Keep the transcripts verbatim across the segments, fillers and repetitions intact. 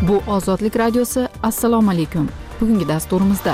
Bu Ozodlik radiosi. Assalomu alaykum. Bugungi dasturimizda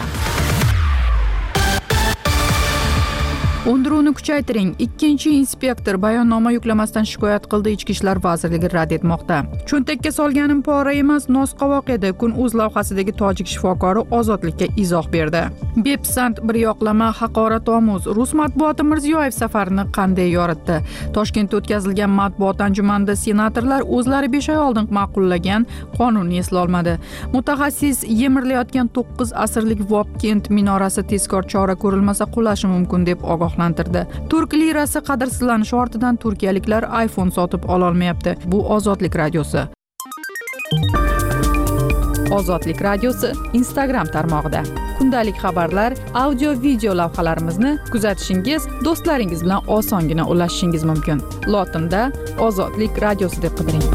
Undiruvni kuchaytiring. Ikkinchi inspektor bayonnoma yuklamasdan shikoyat qildi. Ichki ishlar vazirligi rad etmoqda. Cho'ntakka solganim pora emas, nosqovoq edi. Kun.uz lavhasidagi tojik shifokori Ozodlikka izoh berdi. Bepisand bir yoqlama haqoratomuz. Rus matbuoti Mirziyoyev safarini qanday yoritdi? Toshkentda o'tkazilgan matbuot anjumanida senatorlar o'zlari besh oy oldin ma'qullagan qonunni esla olmadi. Mutaxassis yemirilayotgan to'qqiz asrlik Vobkent minorasi tezkor chora ko'rilmasa qulashi mumkin deb ogoh Turk lirasi qadrsizlanishi ortidan turkiyaliklar iPhone sotib ola olmayapti. Bu Ozodlik radiosi. Ozodlik radiosi Instagram tarmog'ida kundalik xabarlar, audio, video lavhalarimizni kuzatishingiz, do'stlaringiz bilan osongina ulashishingiz mumkin. Lotinda Ozodlik radiosi deb qidiring.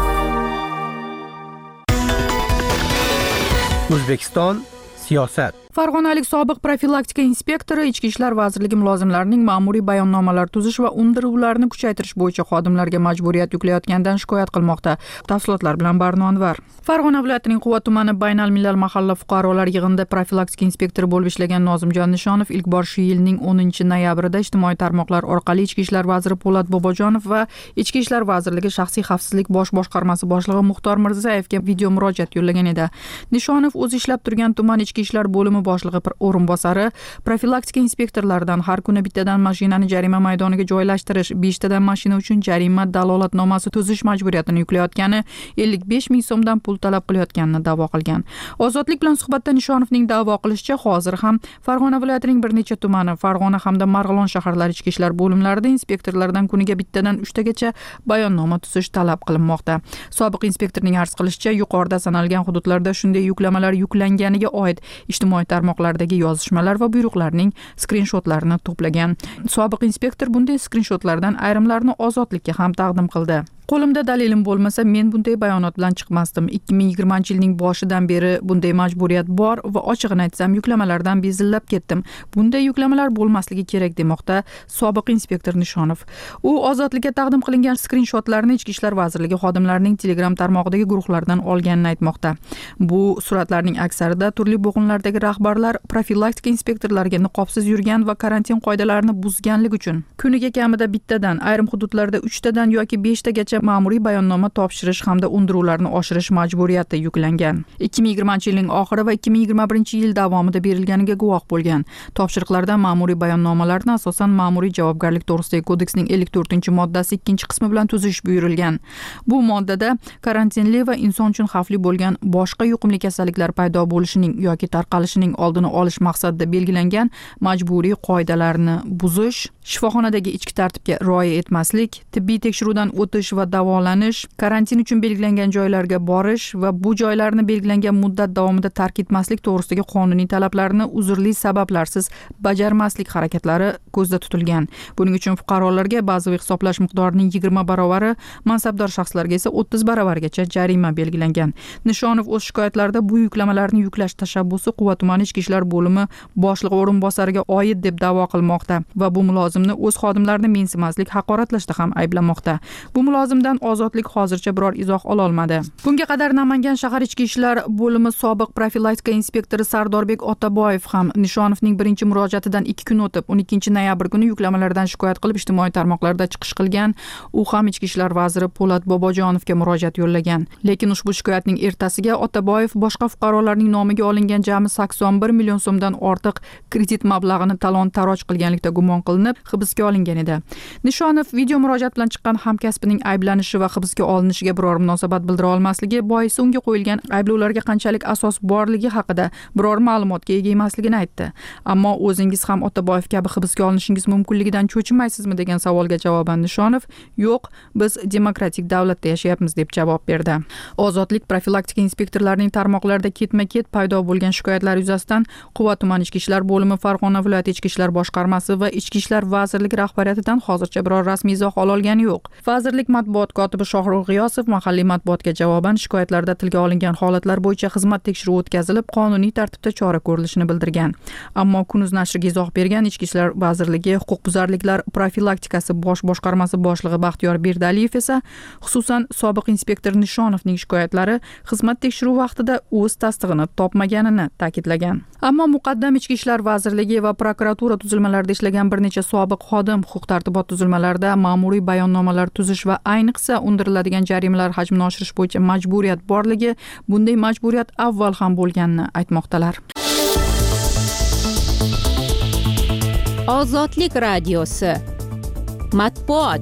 O'zbekiston siyosat. Farg'onalik sobiq profilaktika inspektori Ichki ishlar vazirligi mulozimlarining ma'muriy bayonnomalar tuzish va undiruvlarni kuchaytirish bo'yicha xodimlarga majburiyat yuklayotganidan shikoyat qilmoqda. Tafsilotlar bilan Barno Anvar. Farg'ona viloyatining Quva tumani Baynal millal mahalla fuqarolar yig'inida profilaktika inspektori bo'lib ishlagan Nozimjon Nishonov ilk bor shu yilning o'ninchi noyabrida ijtimoiy tarmoqlar orqali Ichki ishlar vaziri Po'lat Bobojonov va Ichki ishlar vazirligi shaxsiy xavfsizlik bosh boshqarmasi boshlig'i Muxtor Mirzayevga video murojaat yo'llagan edi. Nishonov o'zi ishlab turgan tuman ichki ishlar bo'limi boshlig'i o'rinbosari profilaktika inspektorlaridan har kuni bittadan mashinani jarima maydoniga joylashtirish, beshtadan mashina uchun jarima dalolatnomasi tuzish majburiyatini yuklayotgani, ellik besh ming so'mdan pul talab qilayotganini da'vo qilgan. Ozodlik bilan suhbatda Nishonovning da'vo qilishicha, hozir ham Farg'ona viloyatining bir necha tumani, Farg'ona hamda Marg'ilon shaharlari ichki ishlar bo'limlarida inspektorlardan kuniga bittadan uchtagacha bayonnoma tuzish talab qilinmoqda. Sobiq inspektorning arz qilishicha, yuqorida sanalgan hududlarda shunday yuklamalar yuklanganiga oid ijtimoiy tarmoqlardagi yozishmalar va buyruqlarning skrinshotlarini to'plagan. Sobiq inspektor bunday skrinshotlardan ayrimlarini Ozodlikka ham taqdim qildi. Qo'limda dalilim bo'lmasa, men bunday bayonot bilan chiqmasdim. ikki ming yigirmanchi yilning boshidan beri bunday majburiyat bor va ochig'ini aytsam, yuklamalardan bezillab ketdim. Bunday yuklamalar bo'lmasligi kerak demoqda sobiq inspektor Nishonov. U Ozodlikka taqdim qilingan skrinshotlarni Ichki ishlar vazirligi xodimlarining Telegram tarmog'idagi guruhlardan olganini aytmoqda. Bu suratlarning aksarida turli bo'g'inlardagi rahbarlar profilaktika inspektorlariga niqobsiz yurgan va karantin qoidalarini buzganlik uchun kuniga kamida bittadan, ayrim hududlarda uchtadan yoki beshtagacha ma'muriy bayonnoma topshirish hamda undiruvlarni oshirish majburiyati yuklangan. ikki ming yigirmanchi yilning oxiri va ikki ming yigirma birinchi yil davomida berilganiga guvoh bo'lgan. Topshiriqlarda ma'muriy bayonnomalarni asosan ma'muriy javobgarlik to'g'risidagi kodeksning ellik to'rtinchi moddasi ikkinchi qismi bilan tuzish buyurilgan. Bu moddada karantinli va inson uchun xavfli bo'lgan boshqa yuqumli kasalliklar paydo bo'lishining yoki tarqalishining oldini olish maqsadida belgilangan majburiy qoidalarni buzish, shifoxonadagi ichki tartibga rioya etmaslik, tibbiy tekshiruvdan o'tish va davolanish, karantin uchun belgilangan joylarga borish va bu joylarni belgilangan muddat davomida tark etmaslik to'g'risidagi qonuniy talablarni uzrli sabablarsiz bajarmaslik harakatlari ko'zda tutilgan. Buning uchun fuqarolarga bazaviy hisoblash miqdorining yigirma barovari, mansabdor shaxslarga esa o'ttiz barobargacha jarima belgilangan. Nishonov o'z shikoyatlarida bu yuklamalarni yuklash tashabbusi Quva tumani ichki ishlar bo'limi boshlig'i o'rinbosariga oid deb da'vo qilmoqda va bu mulozimni o'z xodimlarini mensimaslik, haqoratlashda ham ayblamoqda. Bu mulozimdan Ozodlik hozircha biror izoh ola olmadi. Bunga qadar Namangan shahar ichki ishlar bo'limi sobiq profilaktika inspektori Sardorbek Otaboyev ham Nishonovning birinchi murojaatidan ikki kun o'tib, o'n ikkinchi noyabr kuni yuklamalardan shikoyat qilib ijtimoiy tarmoqlarda chiqish qilgan. U ham ichki ishlar vaziri Po'lat Bobojonovga murojaat yo'llagan. Lekin ushbu shikoyatning ertasiga Otaboyev boshqa fuqarolarning nomiga olingan jami sakson bir million so'mdan ortiq kredit mablag'ini talon-taroj qilganlikda gumon qilinib, hibsga olingan edi. Nishonov video murojaat bilan chiqqan hamkasbining ayblanishi va hibsga olinishiga biror munosabat bildira olmasligi boisi unga qo'yilgan ayblovlarga qanchalik asos borligi haqida biror ma'lumotga ega emasligini aytdi. Ammo o'zingiz ham Otaboyev kabi hibsga olinishingiz mumkinligidan cho'chimaysizmi degan savolga javoban Nishonov, "Yo'q, biz demokratik davlatda yashayapmiz" deb javob berdi. Ozodlik profilaktika inspektorlarining tarmoqlarda ketma-ket paydo bo'lgan shikoyatlar yuzasidan Quva tuman ichki ishlar bo'limi, Farg'ona viloyati ichki ishlar boshqarmasi va ichki ishlar vazirligi rahbariyatidan hozircha biror rasmiy izoh ololgani yo'q. Vazirlik matbuot kotibi Shohrux G'iyosov mahalliy matbuotga javoban shikoyatlarda tilga olingan holatlar bo'yicha xizmat tekshiruvi o'tkazilib, qonuniy tartibda chora ko'rilishini bildirgan. Ammo Kunuz nashriga izoh bergan Ichki ishlar vazirligi huquqbuzarliklar profilaktikasi bosh boshqarmasi boshlig'i Baxtiyor Berdaliyev esa, xususan sobiq inspektor Nishonovning shikoyatlari xizmat tekshiruvi vaqtida o'z tasdig'ini topmaganini ta'kidlagan. Ammo muqaddam Ichki ishlar vazirligi va prokuratura tuzilmalarida ishlagan bir necha sobiq xodim huquq-tartibot tuzilmalarida ma'muriy bayonnomalar tuzish va ayniqsa undiriladigan jarimalar hajmini oshirish bo'yicha majburiyat borligi, bunday majburiyat avval ham bo'lganini aytmoqdalar. Ozodlik radiosi matbuot.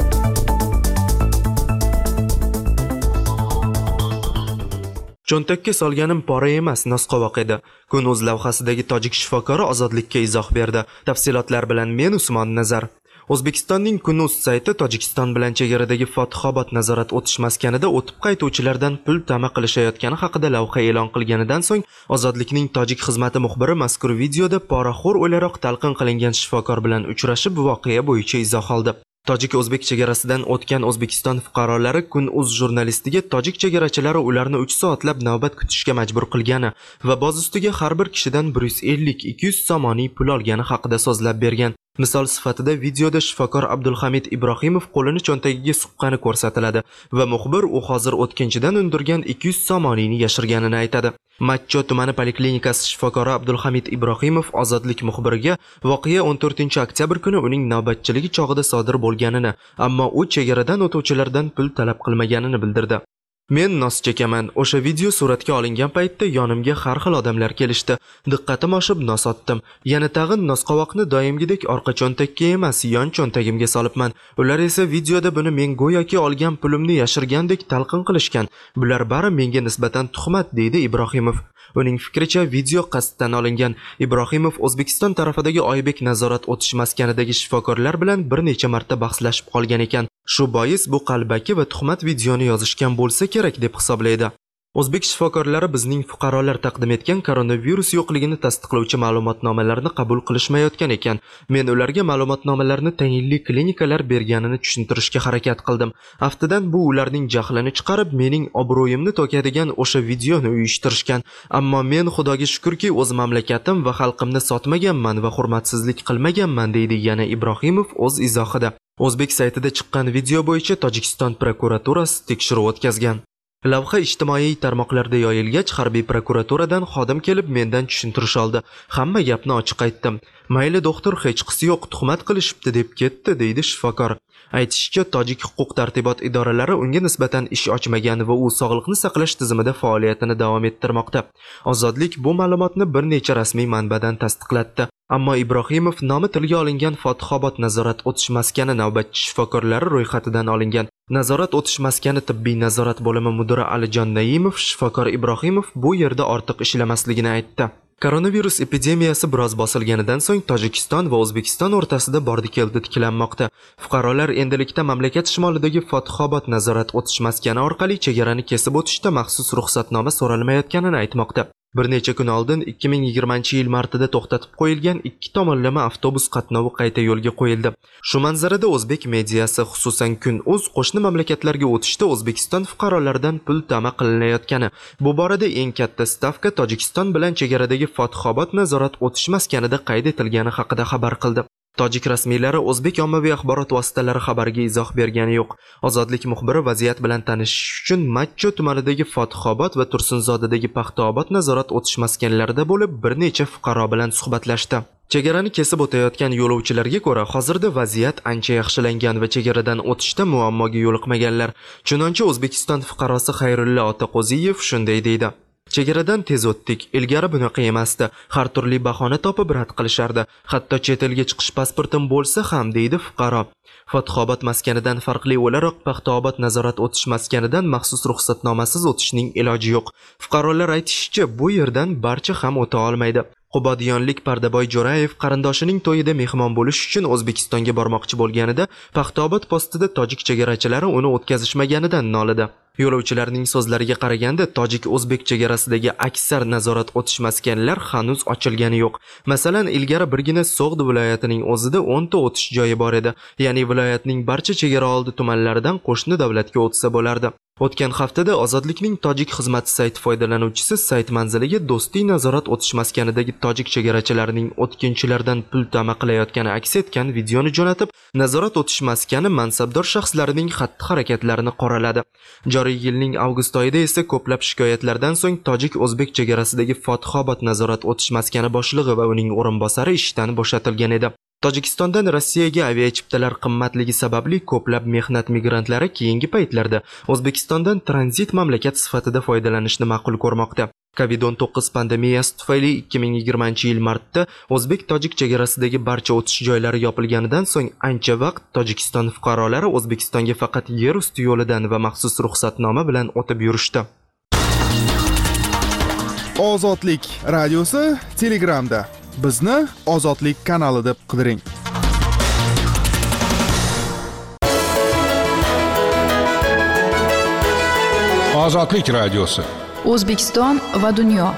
Cho'ntakka solganim pora emas, nosqovoq edi. Kun.uz lavhasidagi tojik shifokori ozodlikka izoh berdi. Tafsilotlar bilan men Usmon Nazar. O'zbekistonning Kun.uz sayti Tojikiston bilan chegaradagi Fatihobod nazorat o'tish maskanida o'tib qaytuvchilardan pul ta'ma qilishayotgani haqida lavha e'lon qilganidan so'ng Ozodlikning tojik xizmati muxbiri mazkur videoda poraxo'r o'laroq talqin qilingan shifokor bilan uchrashib, voqea bo'yicha izoh oldi. Tojik-o'zbek chegarasidan o'tgan O'zbekiston fuqarolari Kun.uz jurnalistiga tojik chegarachilari ularni uch soatlab navbat kutishga majbur qilgani va boz ustiga har bir kishidan bir yuz ellik ikki yuz somoniy pul olgani haqida so'zlab bergan. Misol sifatida videoda shifokor Abdulhamid Ibrohimov qo'lini cho'ntagiga suqqani ko'rsatiladi va muxbir u hozir o'tkinchidan undirgan ikki yuz somoniyni yashirganini aytadi. Matcho tumani poliklinikasi shifokori Abdulhamid Ibrohimov Ozodlik muxbiriga voqea o'n to'rtinchi oktyabr kuni uning navbatchiligi chog'ida sodir bo'lganini, ammo u chegaradan o'tuvchilardan pul talab qilmaganini bildirdi. Men nos chekaman. O'sha video suratga olingan paytda yonimga har xil odamlar kelishdi. Diqqatim oshib nos otdim. Yana tag'in nosqovoqni doimgidek orqa cho'ntakka emas, yon cho'ntagimga solibman. Ular esa videoda buni men go'yoki olgan pulimni yashirgandek talqin qilishgan. Bular bari menga nisbatan tuhmat, deydi Ibrohimov. Uning fikricha video qasddan olingan. Ibrohimov O'zbekiston tarafidagi Oybek nazorat o'tish maskanidagi shifokorlar bilan bir necha marta bahslashib qolgan ekan. Shu bois bu qalbaki va tuhmat videoni yozishgan bo'lsa kerak deb hisoblaydi. O'zbek shifokorlari bizning fuqarolar taqdim etgan koronavirus yo'qligini tasdiqlovchi ma'lumotnomalarni qabul qilishmayotgan ekan. Men ularga ma'lumotnomalarni tayinli klinikalar berganini tushuntirishga harakat qildim. Aftidan bu ularning jahlini chiqarib, mening obro'yimni to'kadigan o'sha videoni uyushtirishgan. Ammo men Xudoga shukrki, o'z mamlakatim va xalqimni sotmaganman va hurmatsizlik qilmaganman, deydi yana Ibrohimov o'z izohida. O'zbek saytida chiqqan video bo'yicha Tojikiston prokuraturasi tekshiruv o'tkazgan. Lavha ijtimoiy tarmoqlarda yoyilgach, harbiy prokuraturadan xodim kelib mendan tushuntirish oldi. Hamma gapni ochiq aytdim. Mayli doktor, hech qisi yo'q, tuhmat qilishibdi deb ketdi, deydi shifokor. Aytishicha, tojik huquq tartibot idoralari unga nisbatan ish ochmagan va u sog'liqni saqlash tizimida faoliyatini davom ettirmoqda. Ozodlik bu ma'lumotni bir necha rasmiy manbadan tasdiqlatdi. Ammo Ibrohimov nomi tilga olingan Fatihobod nazorat o'tish maskani navbatchi shifokorlari ro'yxatidan olingan. Nazorat o'tish maskani tibbiy nazorat bo'limi mudiri Alijon Naimov shifokor Ibrohimov bu yerda ortiq ishlamasligini aytdi. Koronavirus epidemiyasi biroz bosilganidan so'ng Tojikiston va O'zbekiston o'rtasida bordi-keldi tiklanmoqda. Fuqarolar endilikda mamlakat shimolidagi Fatihobod nazorat o'tish maskani orqali chegarani kesib o'tishda maxsus ruxsatnoma so'ralmayotganini aytmoqda. Bir necha kun oldin ikki ming yigirmanchi yil martida to'xtatib qo'yilgan ikki tomonlama avtobus qatnovi qayta yo'lga qo'yildi. Shu manzarada o'zbek mediasi, xususan Kun.uz qo'shni mamlakatlarga o'tishda O'zbekiston fuqarolaridan pul ta'ma qilinayotgani, bu borada eng katta stavka Tojikiston bilan chegaradagi Fatihobod nazorat o'tish maskanida qayd etilgani haqida xabar qildi. Tojik rasmiylari o'zbek ommaviy axborot vositalari xabariga izoh bergani yo'q. Ozodlik muxbiri vaziyat bilan tanishish uchun Matcho tumanidagi Fatihobod va Tursunzodadagi Paxtaobod nazorat o'tish maskanlarida bo'lib, bir necha fuqaro bilan suhbatlashdi. Chegarani kesib o'tayotgan yo'lovchilarga ko'ra, hozirda vaziyat ancha yaxshilangan va chegaradan o'tishda muammoga yo'liqmaganlar. Chunonchi O'zbekiston fuqarosi Xayrulla Otaqo'ziyev shunday deydi: Chegaradan tez o'tdik. Ilgari bunaqa emasdi. Har turli bahona topib rad qilishardi. Hatto chet elga chiqish pasportim bo'lsa ham, deydi fuqaro. Fatihobod maskanidan farqli o'laroq Paxtaobod nazorat o'tish maskanidan maxsus ruxsatnomasiz o'tishning iloji yo'q. Fuqarolar aytishicha, bu yerdan barcha ham o'ta olmaydi. Qubodiyonlik Pardaboy Jo'rayev qarindoshining to'yida mehmon bo'lish uchun O'zbekistonga bormoqchi bo'lganida Paxtaobod postida tojik chegarachilari uni o'tkazishmaganidan nolidi. Yo'lovchilarning so'zlariga qaraganda, tojik-o'zbek chegarasidagi aksar nazorat o'tish maskanlar hanuz ochilgani yo'q. Masalan, ilgari birgina So'g'd viloyatining o'zida o'n ta o'tish joyi bor edi. Ya'ni viloyatning barcha chegara oldi tumanlaridan qo'shni davlatga o'tsa bo'lardi. O'tgan haftada Ozodlikning tojik xizmati sayti foydalanuvchisi sayt manziliga do'stiy nazorat o'tish maskanidagi tojik chegarachilarining o'tkinchilardan pul tama qilayotgani aks etgan videoni jo'natib, nazorat o'tish maskani mansabdor shaxslarining xatti-harakatlarini qoraladi. Joriy yilning avgust oyida esa ko'plab shikoyatlardan so'ng tojik-o'zbek chegarasidagi Fotihobod nazorat o'tish maskani boshlig'i va uning o'rinbosari ishdan bo'shatilgan edi. Tojikistondan Rossiyaga aviachiptalar qimmatligi sababli ko'plab mehnat migrantlari keyingi paytlarda O'zbekistondan tranzit mamlakat sifatida foydalanishni ma'qul ko'rmoqda. kovid o'n to'qqiz pandemiyasi tufayli ikki ming yigirmanchi yil martda o'zbek-tojik chegarasidagi barcha o'tish joylari yopilganidan so'ng ancha vaqt Tojikiston fuqarolari O'zbekistonga faqat yer usti yo'lidan va maxsus ruxsatnoma bilan o'tib yurishdi. Ozodlik radiosi Telegramda. Bizni Ozodlik kanali deb qidiring. Ozodlik radiosi. O'zbekiston va dunyo.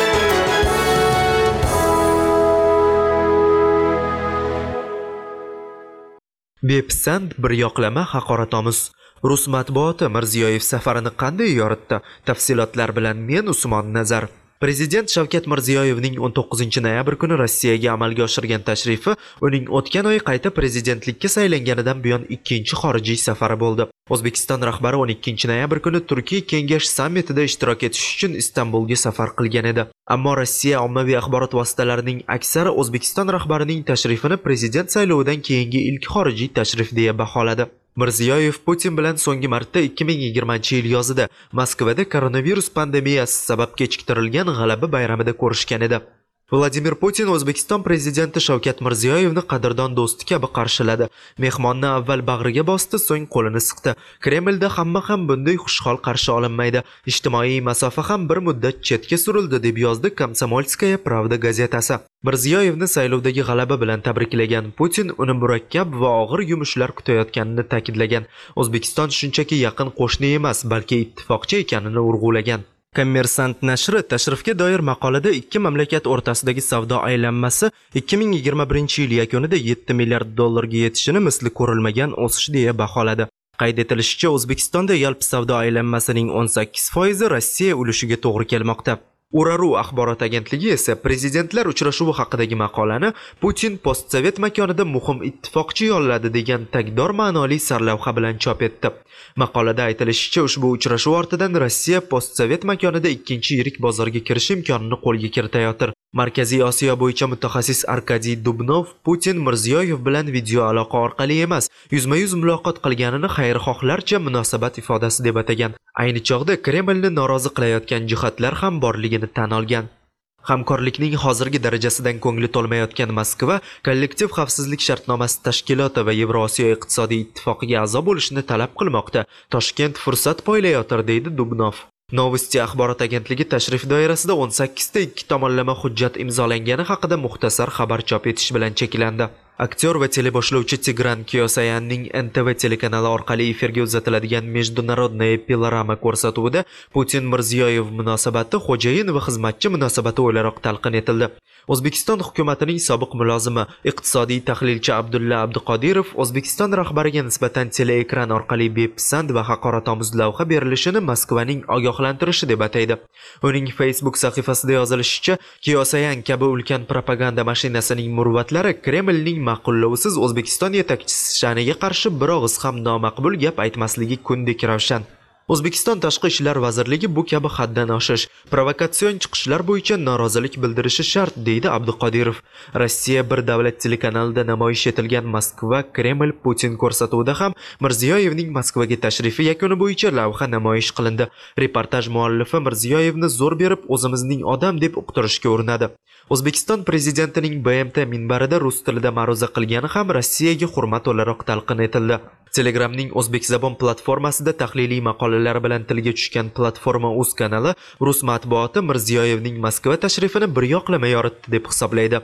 Bepisand bir yoqlama haqoratomuz. Rus matbuoti Mirziyoyev safarini qanday yoritdi? Tafsilotlar bilan men Usmon Nazar. Prezident Shavkat Mirziyoyevning o'n to'qqizinchi noyabr kuni Rossiyaga amalga oshirgan tashrifi uning o'tgan oy qayta prezidentlikka saylanganidan buyon ikkinchi xorijiy safari bo'ldi. O'zbekiston rahbari o'n ikkinchi noyabr kuni Turkiy kengash sammitida ishtirok etish uchun Istanbulga safar qilgan edi. Ammo Rossiya ommaviy axborot vositalarining aksari O'zbekiston rahbarining tashrifini prezident saylovidan keyingi ilk xorijiy tashrif deya baholadi. Mirziyoyev Putin bilan so'nggi marta ikki ming yigirmanchi yil yozida Moskvada koronavirus pandemiyasi sabab kechiktirilgan G'alaba bayramida ko'rishgan edi. Vladimir Putin O'zbekiston prezidenti Shavkat Mirziyoyevni qadrdon do'sti kabi qarshiladi. Mehmonni avval bag'riga bosdi, so'ng qo'lini siqdi. Kremlda hamma ham bunday xushhol qarshi olinmaydi. Ijtimoiy masofa ham bir muddat chetga surildi, deb yozdi Komsomolskaya Pravda gazetasi. Mirziyoyevni saylovdagi g'alaba bilan tabriklagan Putin uni murakkab va og'ir yumushlar kutayotganini ta'kidlagan. O'zbekiston shunchaki yaqin qo'shni emas, balki ittifoqchi ekanini urg'ulagan. Kommersant nashri tashrifga doir maqolada ikki mamlakat o'rtasidagi savdo aylanmasi ikki ming yigirma birinchi yil yakunida yetti milliard dollarga yetishini misli ko'rilmagan o'sish deya baholadi. Qayd etilishicha, O'zbekistonda yalpi savdo aylanmasining o'n sakkiz foizi Rossiya ulushiga to'g'ri kelmoqda. Uraru axborot agentligi esa prezidentlar uchrashuvi haqidagi maqolani Putin postsovet makonida muhim ittifoqchi yolladi degan tagdor ma'noli sarlavha bilan chop etdi. Maqolada aytilishicha, ushbu uchrashuv ortidan Rossiya postsovet makonida ikkinchi yirik bozorga kirish imkonini qo'lga kiritayotir. Markaziy Osiyo bo'yicha mutaxassis Arkadiy Dubnov Putin Mirziyoyev bilan video aloqa orqali emas, yuzma-yuz muloqot qilganini xayrixohlarcha munosabat ifodasi deb atagan. Ayni chog'da Kremlni norozi qilayotgan jihatlar ham borligini tan olgan. Hamkorlikning hozirgi darajasidan ko'ngli to'lmayotgan Moskva kollektiv xavfsizlik shartnomasi tashkiloti va Yevrosiyo iqtisodiy ittifoqiga a'zo bo'lishni talab qilmoqda. Toshkent fursat poylayotir, deydi Dubnov. Novosti axborot agentligi tashrif doirasida o'n sakkizta ikki tomonlama hujjat imzolangani haqida muxtasar xabar chop etish bilan cheklandi. Aktyor va teleboshlovchi Tigran Kyosayanning N T V telekanali orqali efirga uzatiladigan Международная Pilorama ko'rsatuvida Putin Mirziyoyev munosabati xo'jayin va xizmatchi munosabati o'laroq talqin etildi. O'zbekiston hukumatining sobiq mulozimi, iqtisodiy tahlilchi Abdulla Abduqodirov O'zbekiston rahbariga nisbatan teleekran orqali bepisand va haqoratomuz lavha berilishini Moskvaning ogohlantirishi deb ataydi. Uning Facebook sahifasida yozilishicha, Kyosayan kabi ulkan propaganda mashinasining murvatlari Kremlning ma'qullovsiz O'zbekiston yetakchisi sha'niga qarshi bir og'iz ham nomaqbul gap aytmasligi kundek ravshan. O'zbekiston Tashqi ishlar vazirligi bu kabi haddan oshish, provokatsion chiqishlar bo'yicha norozilik bildirishi shart, deydi Abduqodirov. Rossiya bir davlat telekanalida namoyish etilgan Moskva Kreml Putin ko'rsatuvida ham Mirziyoyevning Moskvaga tashrifi yakuni bo'yicha lavha namoyish qilindi. Reportaj muallifi Mirziyoyevni zo'r berib o'zimizning odam deb uqtirishga urinadi. O'zbekiston prezidentining B M T minbarida rus tilida ma'ruza qilgani ham Rossiyaga hurmat o'laroq talqin etildi. Telegramning O'zbekzabon platformasida tahliliy maqolalar bilan tilga tushgan platforma Uz kanali Rus matbuoti Mirziyoyevning Moskva tashrifini bir yoqlama yoritdi deb hisoblaydi.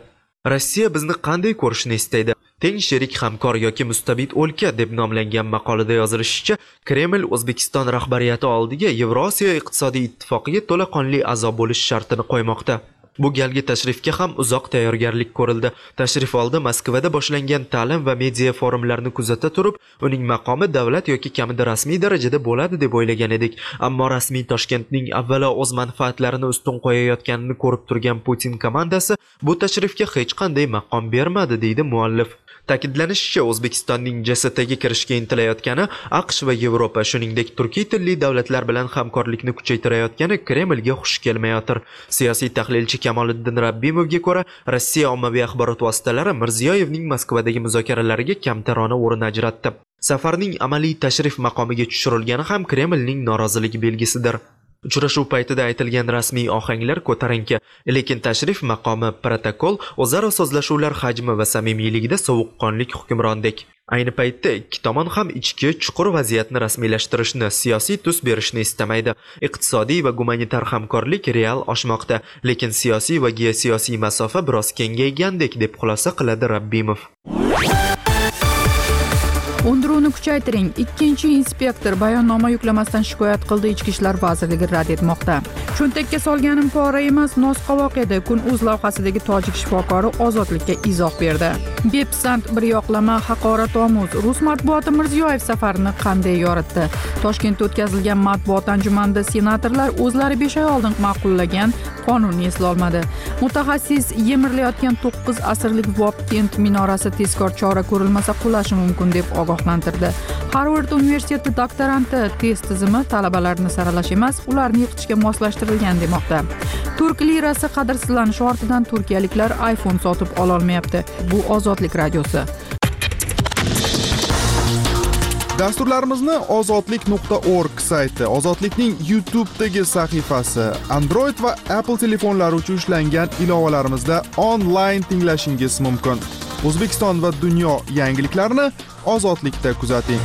Rossiya bizni qanday ko'rishni istaydi? Teng sherik hamkor yoki mustabid o'lka deb nomlangan maqolada yozilishicha, Kreml O'zbekiston rahbariyati oldiga Yevrosiyo iqtisodiy ittifoqiga to'laqonli a'zo bo'lish shartini qo'ymoqda. Bu galgi tashrifga ham uzoq tayyorgarlik ko'rildi. Tashrif oldi Moskvada boshlangan ta'lim va media forumlarini kuzata turib, uning maqomi davlat yoki kamida rasmiy darajada bo'ladi deb o'ylagan edik. Ammo rasmiy Toshkentning avvalo o'z manfaatlarini ustun qo'yayotganini ko'rib turgan Putin komandasi bu tashrifga hech qanday maqom bermadi, deydi muallif. Ta'kidlanishicha, O'zbekistonning G S T ga kirishga intilayotgani AQSh va Yevropa, shuningdek turkiy tilli davlatlar bilan hamkorlikni kuchaytirayotgani Kremlga xush kelmayotir. Siyosiy tahlilchi Kamoliddin Rabbimovga ko'ra, Rossiya ommaviy axborot vositalari Mirziyoyevning Moskvadagi muzokaralariga kamtarona o'rin ajratdi. Safarning amaliy tashrif maqomiga tushirilgani ham Kremlning noroziligi belgisidir. Uchrashuv paytida aytilgan rasmiy ohanglar ko'tarinki, lekin tashrif maqomi, protokol, o'zaro so'zlashuvlar hajmi va samimiyligida sovuqqonlik hukmrondek. Ayni paytda ikki tomon ham ichki chuqur vaziyatni rasmiylashtirishni, siyosiy tus berishni istamaydi. Iqtisodiy va gumanitar hamkorlik real oshmoqda, lekin siyosiy va geosiyosiy masofa biroz kengaygandek, deb xulosa qiladi Rabbimov. Undiruvni kuchaytiring. Ikkinchi inspektor bayonnoma yuklamasdan shikoyat qildi, Ichki ishlar vazirligi rad etmoqda. Cho'ntakka solganim pora emas, nosqovoq edi. Kun.uz lavhasidagi tojik shifokori ozodlikka izoh berdi. Bepsand bir yoqlama haqoratomuz. Rus matbuoti Mirziyoyev safarini qanday yoritdi? Toshkentda o'tkazilgan matbuot anjumanida senatorlar o'zlari besh oy oldin ma'qullagan qonunni eslolmadi. Mutaxassis yemirilayotgan to'qqiz asrlik Vobkent minorasi tezkor chora ko'rilmasa qulashi mumkin deb ogohlantirdi. Harvard universiteti doktoranti test tizimi talabalarni saralash emas, ularni yiqitishga moslashtirilgan demoqda. Turk lirasi qadrsizlanishi ortidan turkiyaliklar iPhone sotib ola olmayapti. Bu Ozodlik radiosi. Dasturlarimizni ozodlik nuqta org sayti, Ozodlikning YouTube'dagi sahifasi, Android va Apple telefonlari uchun ishlangan ilovalarimizda onlayn tinglashingiz mumkin. O'zbekiston va dunyo yangiliklarini Ozodlikda kuzating.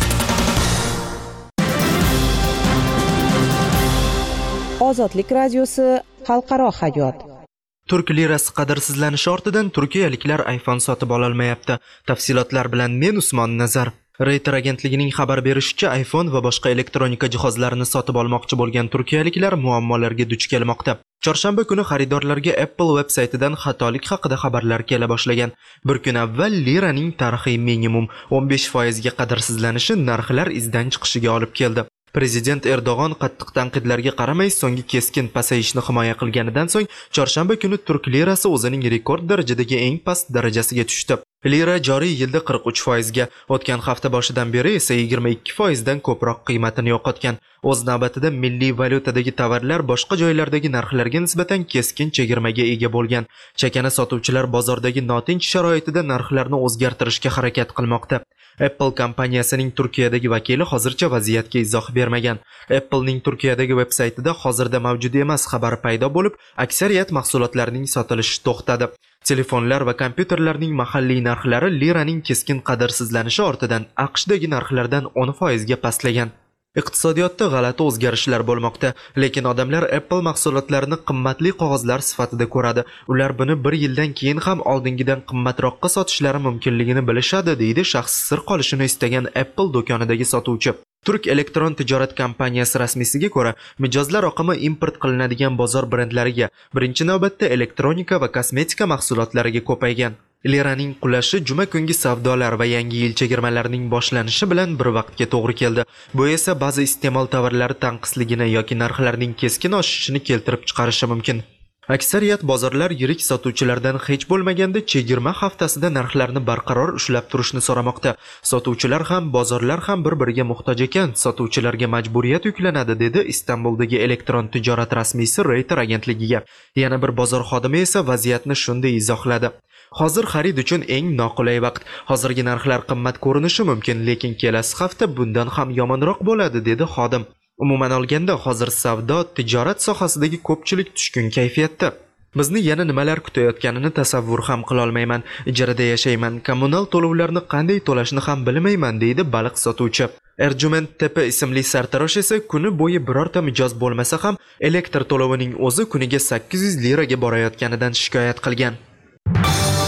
Ozodlik radiosi xalqaro hayot. Turk lirasi qadrsizlanishi ortidan turkiyaliklar iPhone sotib ola olmayapti. Tafsilotlar bilan men Usmon Nazar. Reuters agentligining xabar berishicha, iPhone va boshqa elektronika jihozlarini sotib olmoqchi bo'lgan turkiyaliklar muammolarga duch kelmoqda. Chorshanba kuni xaridorlarga Apple veb-saytidan xatolik haqida xabarlar kela boshlagan. Bir kun avval liraning tarixiy minimum o'n besh foizga qadrsizlanishi narxlar izdan chiqishiga olib keldi. Prezident Erdo'g'on qattiq tanqidlarga qaramay so'nggi keskin pasayishni himoya qilganidan so'ng chorshanba kuni turk lirasi o'zining rekord darajadagi eng past darajasiga tushdi. Lira joriy yilda qirq uch foizga, o'tgan hafta boshidan beri esa yigirma ikki foizdan ko'proq qiymatini yo'qotgan. O'z navbatida milliy valyutadagi tovarlar boshqa joylardagi narxlarga nisbatan keskin chegirmaga ega bo'lgan. Chakana sotuvchilar bozordagi notinch sharoitida narxlarni o'zgartirishga harakat qilmoqda. Apple kompaniyasining Turkiyadagi vakili hozircha vaziyatga izoh bermagan. Applening Turkiyadagi veb-saytida hozirda mavjud emas xabar paydo bo'lib, aksariyat mahsulotlarning sotilishi to'xtadi. Telefonlar va kompyuterlarning mahalliy narxlari liraning keskin qadrsizlanishi ortidan AQShdagi narxlardan o'n foizga pastlagan. Iqtisodiyotda g'alati o'zgarishlar bo'lmoqda, lekin odamlar Apple mahsulotlarini qimmatli qog'ozlar sifatida ko'radi. Ular buni bir yildan keyin ham oldingidan qimmatroqqa sotishlari mumkinligini bilishadi, deydi shaxsi sir qolishini istagan Apple do'konidagi sotuvchi. Turk elektron tijorat kompaniyasi rasmiysiga ko'ra, mijozlar oqimi import qilinadigan bozor brendlariga, birinchi navbatda elektronika va kosmetika mahsulotlariga ko'paygan. Liraning qulashi juma kungi savdolar va yangi yil chegirmalarining boshlanishi bilan bir vaqtga to'g'ri keldi. Bu esa ba'zi iste'mol tovarlari tanqisligini yoki narxlarning keskin oshishini keltirib chiqarishi mumkin. Aksariyat bozorlar yirik sotuvchilardan hech bo'lmaganda chegirma haftasida narxlarni barqaror ushlab turishni so'ramoqda. Sotuvchilar ham, bozorlar ham bir-biriga muhtoj ekan, sotuvchilarga majburiyat yuklanadi, dedi Istanbuldagi elektron tijorat rasmiysi Reuters agentligiga. Yana bir bozor xodimi esa vaziyatni shunday izohladi. Hozir xarid uchun eng noqulay vaqt. Hozirgi narxlar qimmat ko'rinishi mumkin, lekin kelasi hafta bundan ham yomonroq bo'ladi, dedi xodim. Umuman olganda, hozir savdo, tijorat sohasidagi ko'pchilik tushkun kayfiyatda. Bizni yana nimalar kutayotganini tasavvur ham qila olmayman. Ijarada yashayman, kommunal to'lovlarni qanday to'lashni ham bilmayman, deydi baliq sotuvchi. Erjument Tepe ismli sartarosh esa kuni bo'yi birorta mijoz bo'lmasa ham elektr to'lovining o'zi kuniga sakkiz yuz liraga borayotganidan shikoyat qilgan.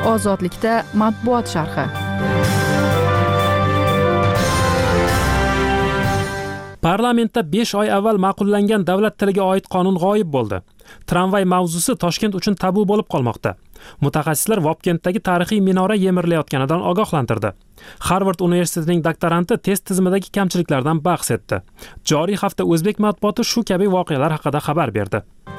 Ozodlikda matbuot sharhi. Parlamentda besh oy avval ma'qullangan davlat tiliga oid qonun g'oyib bo'ldi. Tramvay mavzusi Toshkent uchun tabu bo'lib qolmoqda. Mutaxassislar Vobkentdagi tarixiy minora yemirilayotganidan ogohlantirdi. Harvard universitetining doktoranti test tizimidagi kamchiliklardan bahs etdi. Joriy hafta o'zbek matbuoti shu kabi voqealar haqida xabar berdi.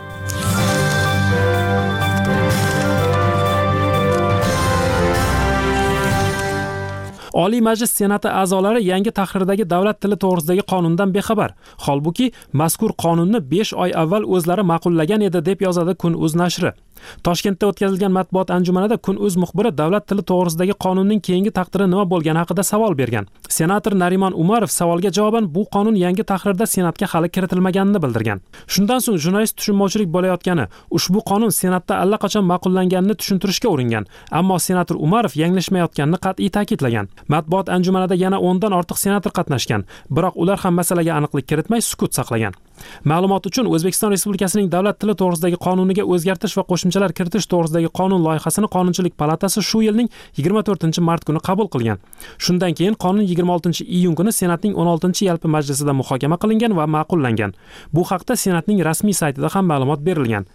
Oliy Majlis Senati a'zolari yangi tahrirdagi davlat tili to'g'risidagi qonundan bexabar. Holbuki, mazkur qonunni besh oy avval o'zlari ma'qullagan edi, deb yozadi Kun.uz nashri. Toshkentda o'tkazilgan matbuot anjumanida Kun.uz muxbiri davlat tili to'g'risidagi qonunning keyingi taqdiri nima bo'lgani haqida savol bergan. Senator Narimon Umarov savolga javoban bu qonun yangi tahrirda Senatga hali kiritilmaganini bildirgan. Shundan so'ng jurnalist tushunmovchilik bo'layotgani, ushbu qonun Senatda allaqachon ma'qullanganini tushuntirishga uringan, ammo senator Umarov yanglishmayotganini qat'iy ta'kidlagan. Matbuot anjumanida yana o'ndan ortiq senator qatnashgan, biroq ular ham masalaga aniqlik kiritmay sukut saqlagan. Ma'lumot uchun O'zbekiston Respublikasining davlat tili to'g'risidagi qonuniga o'zgartirish va qo'shimchalar kiritish to'g'risidagi qonun loyihasini Qonunchilik palatasi shu yilning yigirma to'rtinchi mart kuni qabul qilgan. Shundan keyin qonun yigirma oltinchi iyun kuni Senatning o'n oltinchi yalpi majlisida muhokama qilingan va ma'qullangan. Bu haqda Senatning rasmiy saytida ham ma'lumot berilgan.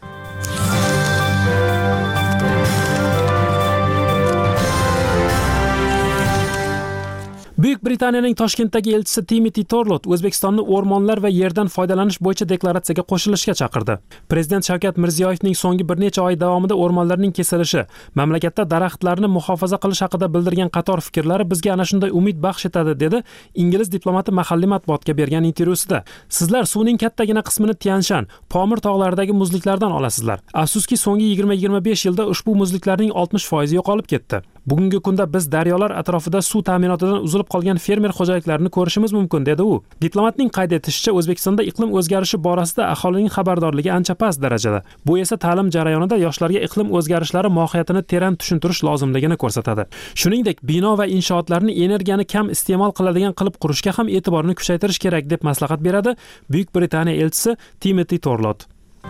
Buyuk Britaniyaning Toshkentdagi elchisi Timothy Torlot O'zbekistonni o'rmonlar va yerdan foydalanish bo'yicha deklaratsiyaga qo'shilishga chaqirdi. Prezident Shavkat Mirziyoyevning so'nggi bir necha oy davomida o'rmonlarning kesilishi, mamlakatda daraxtlarni muhofaza qilish haqida bildirgan qator fikrlari bizga ana shunday umid baxsh etadi, dedi ingliz diplomati mahalliy matbuotga bergan intervyusida. Sizlar suvning kattagina qismini Tianshan, Pomir tog'laridagi muzliklardan olasizlar. Afsuski, so'nggi yigirma yigirma besh yilda ushbu muzliklarning oltmish foizi yo'qolib ketdi. Bugungi kunda biz daryolar atrofida suv ta'minotidan uzilib qolgan fermer xo'jaliklarini ko'rishimiz mumkin, dedi u. Diplomatning qayd etishicha, O'zbekistonda iqlim o'zgarishi borasida aholining xabardorligi ancha past darajada. Bu esa ta'lim jarayonida yoshlarga iqlim o'zgarishlari mohiyatini teran tushuntirish lozimligini ko'rsatadi. Shuningdek, bino va inshootlarni energiyani kam iste'mol qiladigan qilib qurishga ham e'tiborni kuchaytirish kerak, deb maslahat beradi Buyuk Britaniya elchisi Timothy Torlot.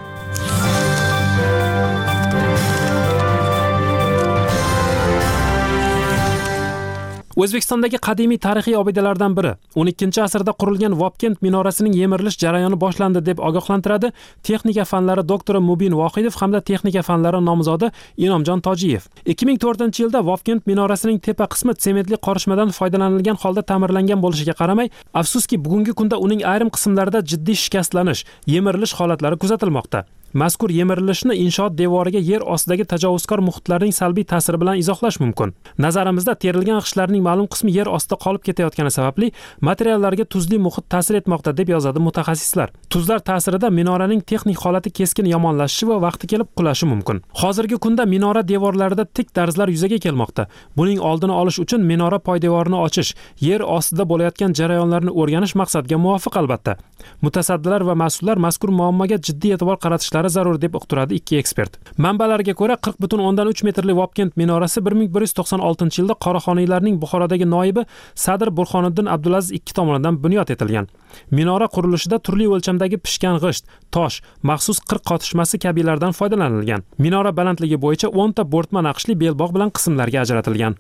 O'zbekistondagi qadimiy tarixiy obidalardan biri o'n ikkinchi asrda qurilgan Vobkent minorasining yemirilish jarayoni boshlandi, deb ogohlantiradi texnika fanlari doktori Mubin Vohidov hamda texnika fanlari nomzodi Inomjon Tojiyev. ikki ming to'rtinchi yilda Vobkent minorasining tepa qismi sementli qorishmadan foydalanilgan holda ta'mirlangan bo'lishiga qaramay, afsuski bugungi kunda uning ayrim qismlarida jiddiy shikastlanish, yemirilish holatlari kuzatilmoqda. Mazkur yemirilishni inshoot devoriga yer ostidagi tajovuzkor muhitlarning salbiy ta'siri bilan izohlash mumkin. Nazarimizda terilgan g'ishtlarning ma'lum qismi yer ostida qolib ketayotgani sababli materiallarga tuzli muhit ta'sir etmoqda, deb yozadi mutaxassislar. Tuzlar ta'sirida minoraning texnik holati keskin yomonlashishi va vaqti kelib qulashi mumkin. Hozirgi kunda minora devorlarida tik darzlar yuzaga kelmoqda. Buning oldini olish uchun minora poydevorini ochish, yer ostida bo'layotgan jarayonlarni o'rganish maqsadga muvofiq albatta. Mutasaddilar va mas'ullar mazkur muammoga jiddiy e'tibor qaratishlari zarur, deb uqtiradi ikki ekspert. Manbalarga ko'ra qirq butun o'ndan uch metrli Vobkent minorasi bir ming bir yuz to'qson oltinchi yilda Qoraxoniylarning Buxorodagi noibi Sadr Burxoniddin Abdulaziz ikki tomonidan bunyod etilgan. Minora qurilishida turli o'lchamdagi pishgan g'isht, tosh, maxsus qirq qotishmasi kabilardan foydalanilgan. Minora balandligi bo'yicha o'n ta bo'rtma naqshli belbog' bilan qismlarga ajratilgan.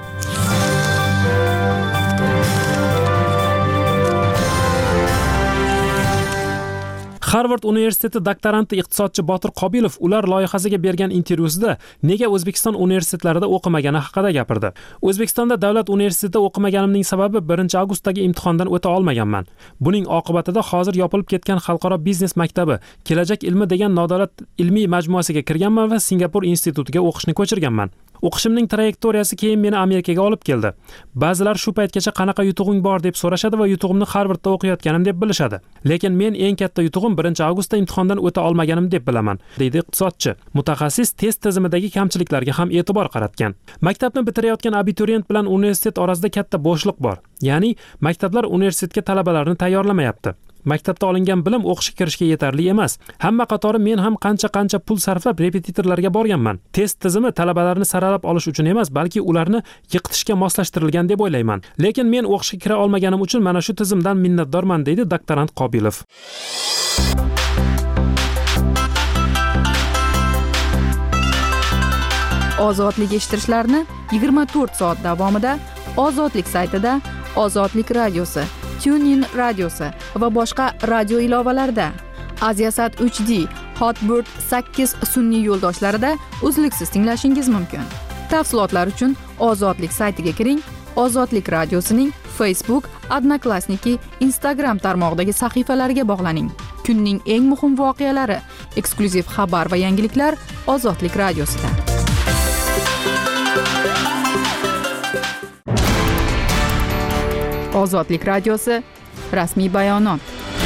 Harvard universiteti doktoranti iqtisodchi Botir Qobilov ular loyihasiga bergan intervyusida nega O'zbekiston universitetlarida o'qimagani haqida gapirdi. O'zbekistonda davlat universitetida o'qimaganimning sababi birinchi avgustdagi imtihondan o'ta olmaganman. Buning oqibatida hozir yopilib ketgan Xalqaro biznes maktabi, Kelajak ilmi degan nodavlat ilmiy majmuasiga kirganman va Singapur institutiga o'qishni ko'chirganman. O'qishimning trayektoriyasi keyin meni Amerikaga olib keldi. Ba'zilar shu paytgacha qanaqa yutug'ing bor deb so'rashadi va yutug'imni Harvardda o'qiyotganim deb bilishadi. Lekin men eng katta yutug'im birinchi avgustda imtihondan o'ta olmaganim deb bilaman, deydi iqtisodchi. Mutaxassis test tizimidagi kamchiliklarga ham e'tibor qaratgan. Maktabni bitirayotgan abituriyent bilan universitet orasida katta bo'shliq bor. Ya'ni maktablar universitetga talabalarni tayyorlamayapti. Maktabda olingan bilim o'qishga kirishga yetarli emas. Hamma qatori men ham qancha-qancha pul sarflab repetitorlarga borganman. Test tizimi talabalarni saralab olish uchun emas, balki ularni yiqitishga moslashtirilgan deb o'ylayman. Lekin men o'qishga kira olmaganim uchun mana shu tizimdan minnatdorman, deydi doktorant Qobilov. Ozodlik eshittirishlarini yigirma to'rt soat davomida Ozodlik saytida, Ozodlik radiosi, TuneIn radiosi va boshqa radio ilovalarida, Aziasat uch D, Hotbird sakkiz sun'iy yo'ldoshlarida uzluksiz tinglashingiz mumkin. Tafsilotlar uchun Ozodlik saytiga kiring. Ozodlik radiosining Facebook, Odnoklassniki, Instagram tarmog'idagi sahifalariga bog'laning. Kunning eng muhim voqealari, eksklyuziv xabar va yangiliklar Ozodlik radiosida. Ozodlik radiosi rasmiy bayonot.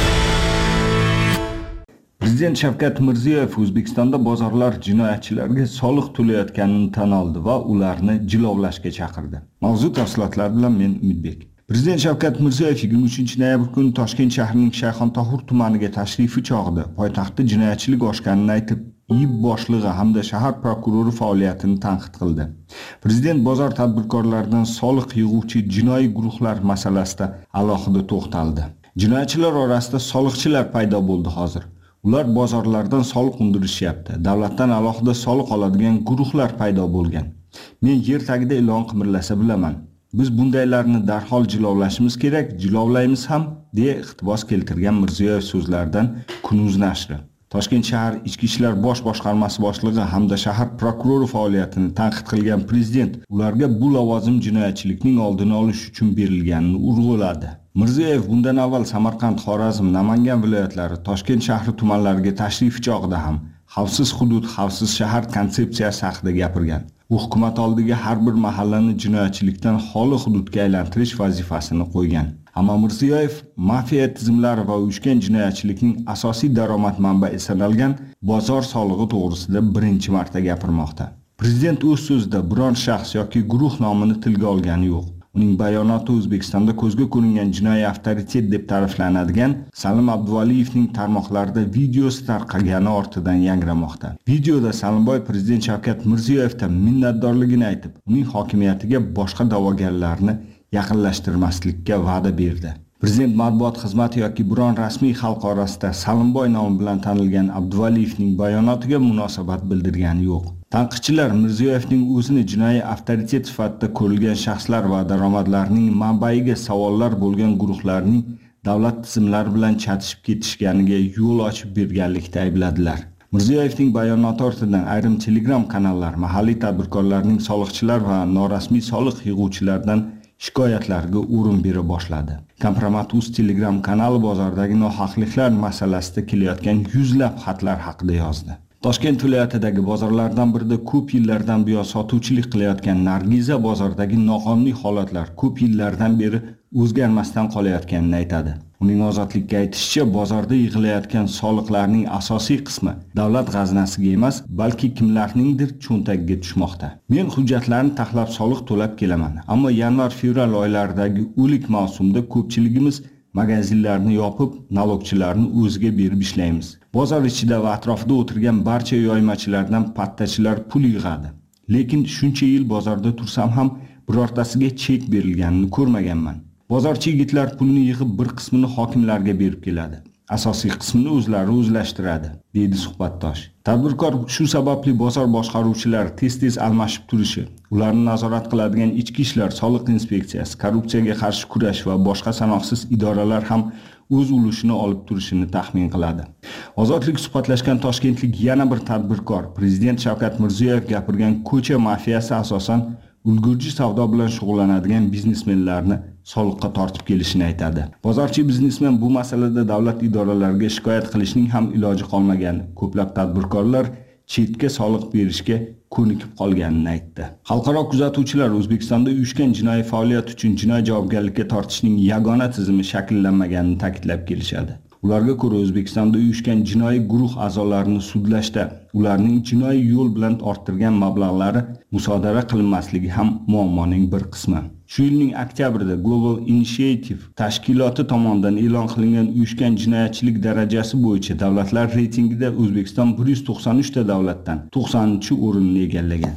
Prezident Shavkat Mirziyoyev O'zbekistonda bozorlar jinoyatchilarga soliq to'layotganini tan oldi va ularni jilovlashga chaqirdi. Mavzu tafsilotlari bilan men Umidbek. Prezident Shavkat Mirziyoyev yigirma uchinchi noyabr kuni Toshkent shahrining Shayxontohur tumaniga tashrifi chog'ida poytaxtda jinoyatchilik oshganini aytib, I I B boshlig'i hamda shahar prokurori faoliyatini tanqid qildi. Prezident bozor tadbirkorlaridan soliq yig'uvchi jinoiy guruhlar masalasida alohida to'xtaldi. Jinoyatchilar orasida soliqchilar paydo bo'ldi hozir. Ular bozorlardan soliq undirishyapti. Davlatdan alohida soliq oladigan guruhlar paydo bo'lgan. Men yer tagida ilon qimirlasa bilaman. Biz bundaylarni darhol jilovlashimiz kerak, jilovlaymiz ham, deya iqtibos keltirgan Mirziyoyev so'zlaridan Kunuz nashri. Toshkent shahar Ichki ishlar bosh boshqarmasi boshlig'i hamda shahar prokurori faoliyatini tanqid qilgan prezident ularga bu lavozim jinoyatchilikning oldini olish uchun berilganini urg'uladi. Mirziyoyev bundan avval Samarqand, Xorazm, Namangan viloyatlari, Toshkent shahri tumanlariga tashrif chog'ida ham xavfsiz hudud, xavfsiz shahar konsepsiyasi haqida gapirgan. U hukumat oldiga har bir mahallani jinoyatchilikdan xoli hududga aylantirish vazifasini qo'ygan. Ammo Mirziyoyev mafiya tizimlari va uyushgan jinoyatchilikning asosiy daromad manbai sanalgan bozor solig'i to'g'risida birinchi marta gapirmoqda. Prezident o'z so'zida biron shaxs yoki guruh nomini tilga olgani yo'q. Uning bayonoti O'zbekistonda ko'zga ko'ringan jinoiy avtoritet deb ta'riflanadigan Salim Abduvaliyevning tarmoqlarida videosi tarqalgani ortidan yangramoqda. Videoda Salimboy prezident Shavkat Mirziyoyevdan minnatdorligini aytib, uning hokimiyatiga boshqa da'vogarlarni yaqinlashtirmaslikka va'da berdi. Prezident matbuot xizmati yoki biron rasmiy xalq orasida Salimboy nomi bilan tanilgan Abduvaliyevning bayonotiga munosabat bildirgani yo'q. Tanqidchilar Mirziyoyevning o'zini jinoiy avtoritet sifatida ko'rilgan shaxslar va daromadlarining manbaiga savollar bo'lgan guruhlarning davlat tizimlari bilan chatishib ketishganiga yo'l ochib berganlikda aybladilar. Mirziyoyevning bayonoti ortidan ayrim Telegram kanallar mahalliy tadbirkorlarning soliqchilar va norasmiy soliq yig'uvchilardan shikoyatlarga o'rin bera boshladi. Kompromat.uz Telegram kanali bozordagi nohaqliklar masalasida kelayotgan yuzlab xatlar haqida yozdi. Toshkent viloyatidagi bozorlardan birida ko'p yillardan buyon sotuvchilik qilayotgan Nargiza bozordagi noqonuniy holatlar ko'p yillardan beri o'zgarmasdan qolayotganini aytadi. Uning Ozodlikka aytishicha, bozorda yig'ilayotgan soliqlarning asosiy qismi davlat g'aznasiga emas, balki kimlarningdir cho'ntagiga tushmoqda. Men hujjatlarni taxlab soliq to'lab kelaman, ammo yanvar-fevral oylaridagi o'lik mavsumda ko'pchiligimiz magazinlarni yopib, nalogchilarni o'ziga berib ishlaymiz. Bozor ichida va atrofida o'tirgan barcha yoymachilardan pattachilar pul yig'adi. Lekin shuncha yil bozorda tursam ham birortasiga chek berilganini ko'rmaganman. Bozorchi yigitlar pulni yig'ib bir qismini hokimlarga berib keladi. Asosiy qismini o'zlari o'zlashtiradi, deydi suhbatdosh. Tadbirkor shu sababli bozor boshqaruvchilari tez-tez almashib turishi, ularni nazorat qiladigan ichki ishlar, soliq inspeksiyasi, korrupsiyaga qarshi kurash va boshqa sanoqsiz idoralar ham o'z ulushini olib turishini taxmin qiladi. Ozodlik suhbatlashgan toshkentlik yana bir tadbirkor, prezident Shavkat Mirziyoyev gapirgan ko'cha mafiyasi asosan ulgurji savdo bilan shug'ullanadigan biznesmenlarni soliqqa tortib kelishini aytadi. Bozorchi biznesmen bu masalada davlat idoralariga shikoyat qilishning ham iloji qolmagan. Ko'plab tadbirkorlar chetga soliq berishga ko'nikib qolganini aytdi. Xalqaro kuzatuvchilar O'zbekistonda uyushgan jinoiy faoliyat uchun jinoiy javobgarlikka tortishning yagona tizimi shakllanmaganini ta'kidlab kelishadi. Ularga ko'ra O'zbekistonda uyushgan jinoiy guruh a'zolarini sudlashda ularning jinoiy yo'l bilan orttirgan mablag'lari musodara qilinmasligi ham muammoning bir qismi. Shu yilning oktyabrida Global Initiative tashkiloti tomonidan e'lon qilingan uyushgan jinoyatchilik darajasi bo'yicha davlatlar reytingida O'zbekiston bir yuz to'qson uch ta davlatdan to'qsoninchi o'rinni egallagan.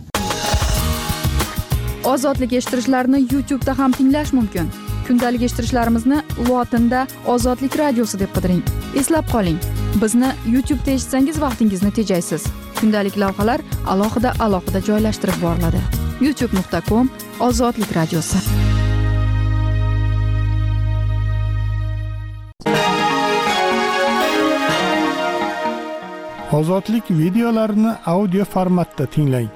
Ozodlik eshittirishlarini YouTube'da ham tinglash mumkin. Kundalik eshittirishlarimizni lotinda Ozodlik radiosi deb qidiring. Eslab qoling, bizni YouTube'da eshitsangiz vaqtingizni tejaysiz. kundalik lavhalar alohida alohida joylashtirib boriladi. youtube nuqta com Ozodlik radiosi. Ozodlik videolarini audio formatda tinglang.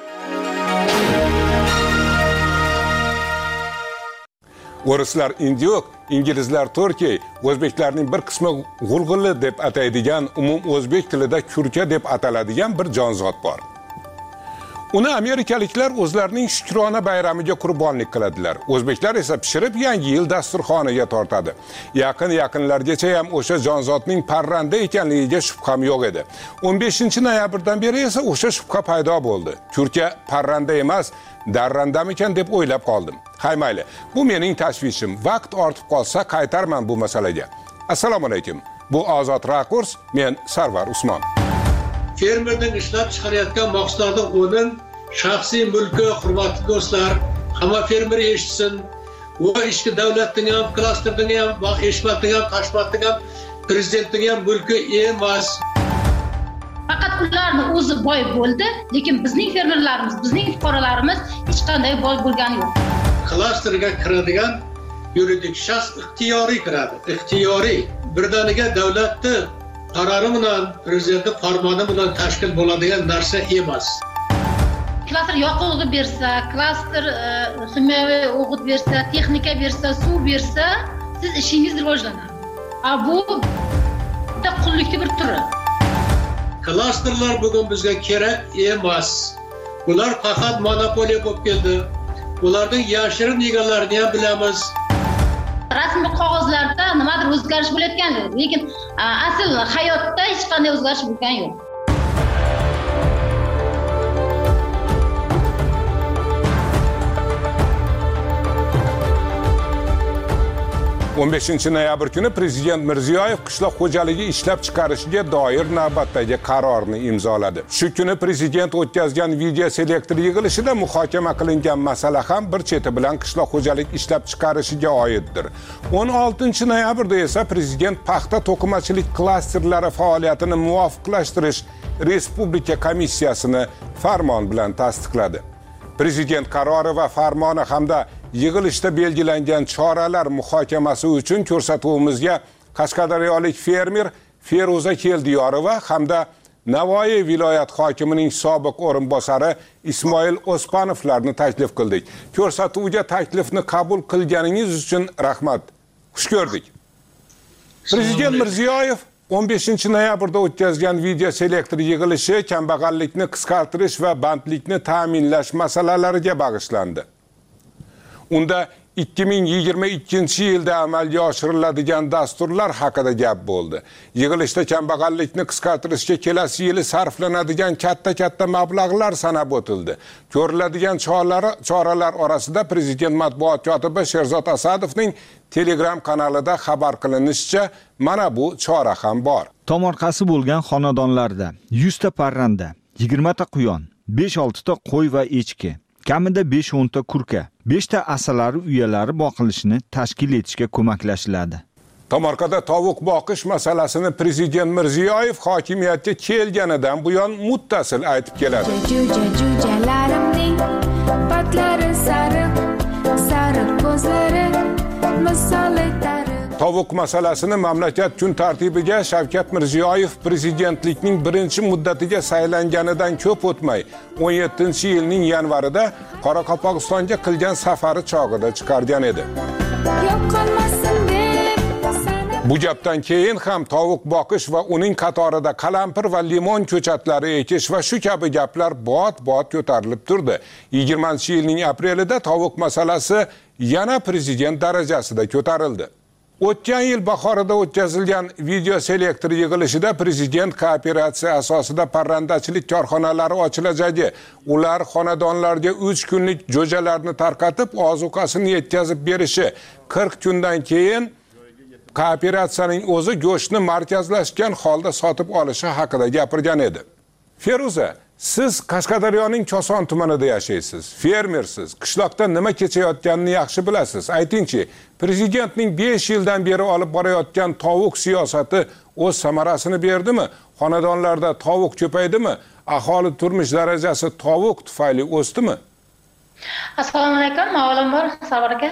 O'rislar Indiok, inglizlar Turkiy, o'zbeklarning bir qismi g'ulg'uli deb ataydigan umum o'zbek tilida kurka deb ataladigan bir jonzot bor. Uni amerikaliklar o'zlarining shukrona bayramiga qurbonlik qiladilar. O'zbeklar esa pishirib yangi yil dasturxoniga tortadi. Yaqin yaqinlargacha ham o'sha jonzotning parranda ekanligiga shubham yo'q edi. o'n beshinchi noyabrdan beri esa o'sha shubha paydo bo'ldi. Kurka parranda emas, darrandamikan deb o'ylab qoldim. Hay mayli, bu mening tashvishim. Vaqt ortib qolsa qaytarman bu masalaga. Assalomu alaykum. Bu Ozod Rakurs, men Sarvar Usmon. Fermerning ishlab chiqarayotgan mahsulotlarni o'nin shaxsiy mulki, hurmatli do'stlar, hamma fermer eshitsin. Va ichki davlatning ham, klasterning ham, va heshmatning ham, tashmatning ham, prezidentning ham mulki emas. Faqat ularni o'zi boy bo'ldi, lekin bizning fermerlarimiz, bizning fuqarolarimiz hech qanday boy bo'lgani yo'q. Klasterga kiradigan yuridik shaxs ixtiyoriy kiradi. Ixtiyoriy birdaniga davlatni qarori bilan, prezidentning farmoni bilan tashkil bo'ladigan narsa emas. Klaster yoqilg'i bersa, klaster kimyoviy o'g'it bersa, texnika bersa, suv bersa, siz ishingiz rivojlanadi. A bu bitta qullikning bir turi. Klasterlar bugun bizga kerak emas. Ular faqat monopoliya bo'lib keldi. Ularning yashirin egalarini ham bilamiz. Rasmiy qog'ozlarda nimadir o'zgarish bo'layotgan, lekin asl hayotda hech qanday o'zgarish bo'lgani yo'q. o'n beshinchi noyabr kuni Prezident Mirziyoyev qishloq xo'jaligi ishlab chiqarishiga doir navbatdagi qarorni imzoladi. Shu kuni prezident o'tkazgan video selektor yig'ilishida muhokama qilingan masala ham bir cheti bilan qishloq xo'jalik ishlab chiqarishiga oiddir. o'n oltinchi noyabrda esa prezident paxta to'qimachilik klasterlari faoliyatini muvofiqlashtirish Respublika komissiyasini farmon bilan tasdiqladi. Prezident qarori va farmoni hamda yig'ilishda belgilangan choralar muhokamasi uchun ko'rsatuvimizga Qashqadaryolik fermer Feruza Keldiyorova hamda Navoiy viloyat hokimining sobiq o'rinbosari Ismoil Ospanovlarni taklif qildik. Ko'rsatuvga taklifni qabul qilganingiz uchun rahmat. Xush ko'rdik. Prezident Mirziyoyev o'n beshinchi noyabrda o'tkazgan video selektor yig'ilishi kambag'allikni qisqartirish va bandlikni ta'minlash masalalariga bag'ishlandi. Unda ikki ming yigirma ikkinchi yilda amalga oshiriladigan dasturlar haqida gap bo'ldi. Yig'ilishda kambag'allikni qisqartirishga kelasi yili sarflanadigan katta-katta mablag'lar sanab o'tildi. Ko'riladigan choralar orasida Prezident matbuot kotibi Sherzod Asadovning Telegram kanalida xabar qilinishicha, mana bu chora ham bor. Tomorqasi bo'lgan xonadonlarda yuz ta parranda, yigirma ta quyon, besh olti ta qo'y va echki, kamida besh o'n ta kurka, besh ta asalari uyalari boqilishini tashkil etishga ko'maklashiladi. Tomorqada tovuq boqish masalasini Prezident Mirziyoyev hokimiyatga kelganidan buyon muttasil aytib keladi. Jo'jalarimning patlari sariq, sariq ko'zlari misoli tariq. Tovuq masalasini mamlakat kun tartibiga Shavkat Mirziyoyev prezidentlikning birinchi muddatiga saylanganidan ko'p o'tmay o'n yettinchi yilning yanvarida Qoraqalpog'istonga qilgan safari chog'ida chiqargan edi. Bu gapdan keyin ham tovuq boqish va uning qatorida qalampir va limon ko'chatlari ekish va shu kabi gaplar bot-bot ko'tarilib turdi. yigirmanchi yilning aprelida tovuq masalasi yana prezident darajasida ko'tarildi. O'tgan yil bahorida o'tkazilgan video selektor yig'ilishida prezident kooperatsiya asosida parrandachilik korxonalari ochilajagi, ular xonadonlarga uch kunlik jo'jalarni tarqatib, ozuqasini yetkazib berishi, qirq kundan keyin kooperatsiyaning o'zi go'shtni markazlashgan holda sotib olishi haqida gapirgan edi. Feruza, siz Qashqadaryoning Koson tumanida yashaysiz, fermersiz, qishloqda nima kechayotganini yaxshi bilasiz. Aytingchi, prezidentning besh yildan beri olib borayotgan tovuq siyosati o'z samarasini berdimi? Xonadonlarda tovuq ko'paydimi? aholi turmush darajasi tovuq tufayli o'sdimi? Assalomu alaykum, avvalambor Sabir aka.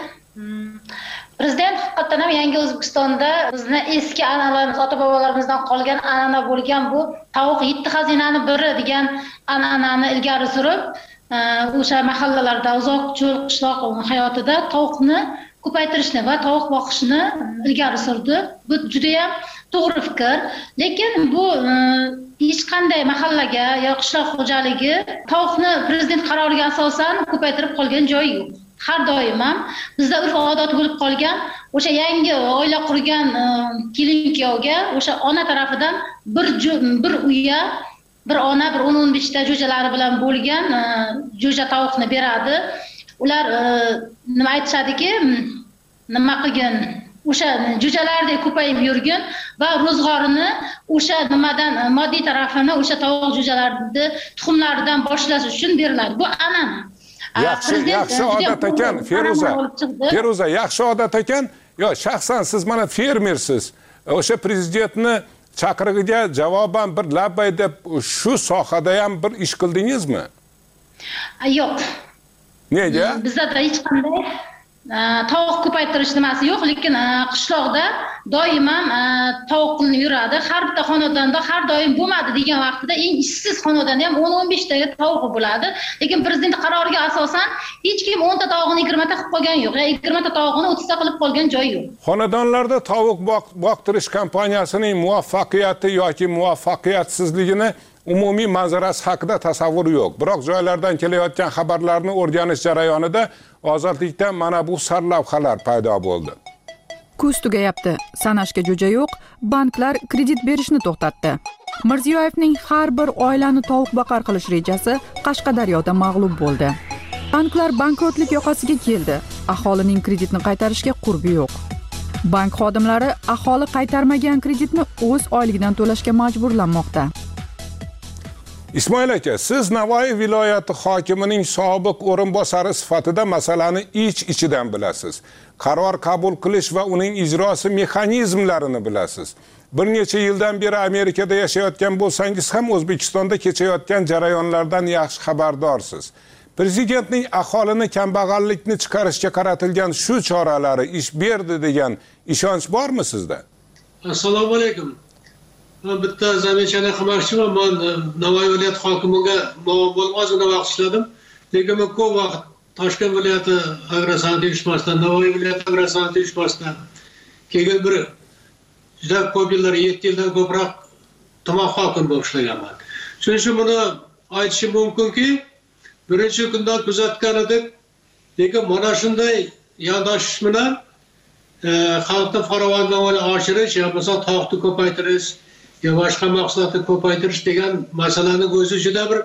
Prezident haqiqatan ham yangi O'zbekistonda bizni eski an'analarimiz, ota-bobolarimizdan qolgan an'ana bo'lgan bu tovuq yetti xazinani biri degan an'anani ilgari surib, o'sha mahallalarda, uzoq cho'l qishloq hayotida tovuqni ko'paytirishni va tovuq boqishni ilgari surdi. Bu juda ham to'g'ri fikr, lekin bu hech qanday mahallaga yo qishloq xo'jaligi tovuqni prezident qaroriga asosan ko'paytirib qolgan joyi yo'q. Har doim ham bizda urf odat bo'lib qolgan, o'sha yangi oila qurgan kelin-kuyovga o'sha ona tarafidan bir bir uyga bir ona bir o'n o'n besh ta jo'jalari bilan bo'lgan jo'ja tovuqni beradi. Ular nima aytishadiki, nima qilgin, o'sha jo'jalardek ko'payib yurgin va ro'zg'orini o'sha nimadan moddiy tarafini o'sha tovuq jo'jalarni tuxumlaridan boshlash uchun beriladi. Bu an'ana. Yaxshi, yaxshi odat ekan, Feruza. Feruza, yaxshi odat ekan. Yo, shaxsan siz mana fermersiz. O'sha prezidentni chaqirig'iga javoban bir labbay deb shu sohada ham bir ish qildingizmi? Yo'q. Nega? Bizda hech qanday tovuq ko'paytirish nimasi yo'q, lekin qishloqda doim ham tovuq qilinib yuradi. Har bitta xonadonda har doim bo'lmadi degan vaqtida eng ishsiz xonadonda ham o'n o'n besh ta tovuq bo'ladi. Lekin prezident qaroriga asosan hech kim o'n ta tovuqni yigirma ta qilib qolgan yo'q, yoki yigirma ta tovuqni o'ttiz ta qilib qolgan joyi yo'q. Xonadonlarda tovuq boqtirish kompaniyasining muvaffaqiyati yoki muvaffaqiyatsizligini umumiy manzarasi haqida tasavvur yo'q. Biroq joylardan kelayotgan xabarlarni o'rganish jarayonida ozodlikdan mana bu sarlavhalar paydo bo'ldi. Kuz tugayapti, sanashga jo'ja yo'q, banklar kredit berishni to'xtatdi. Mirziyoyevning har bir oilani tovuq boqar qilish rejasi Qashqadaryoda mag'lub bo'ldi. Banklar bankrotlik yoqasiga keldi. Aholining kreditni qaytarishga qurbi yo'q. Bank xodimlari aholi qaytarmagan kreditni o'z oyligidan to'lashga majburlanmoqda. Ismoil aka, siz Navoiy viloyati hokimining sobiq o'rinbosari sifatida masalani ich-ichidan bilasiz. Qaror qabul qilish va uning ijrosi mexanizmlarini bilasiz. Bir necha yildan beri Amerikada yashayotgan bo'lsangiz ham O'zbekistonda kechayotgan jarayonlardan yaxshi xabardorsiz. Prezidentning aholini kambag'allikni chiqarishga qaratilgan shu choralari ish berdi degan ishonch bormi sizda? Assalomu alaykum. Men bitta zamechani qilmoqchiman. Men Navoiy viloyati hokimiga muavin bo'lib ozgina vaqt ishladim. Lekin men ko'p vaqt Toshkent viloyati agrosanoat uyushmasidan, Navoiy viloyati agrosanoat uyushmasidan keyin bir juda ko'p yillar, yetti yildan ko'proq tuman hokim bo'lib ishlaganman. Shuning uchun buni aytishim mumkinki, birinchi kundan kuzatgan edik, lekin mana shunday yondashish bilan xalqni farovonligini oshirish, yo bo'lmasa tovuqni ko'paytirish, yo boshqa mahsulotni ko'paytirish degan masalaning o'zi juda bir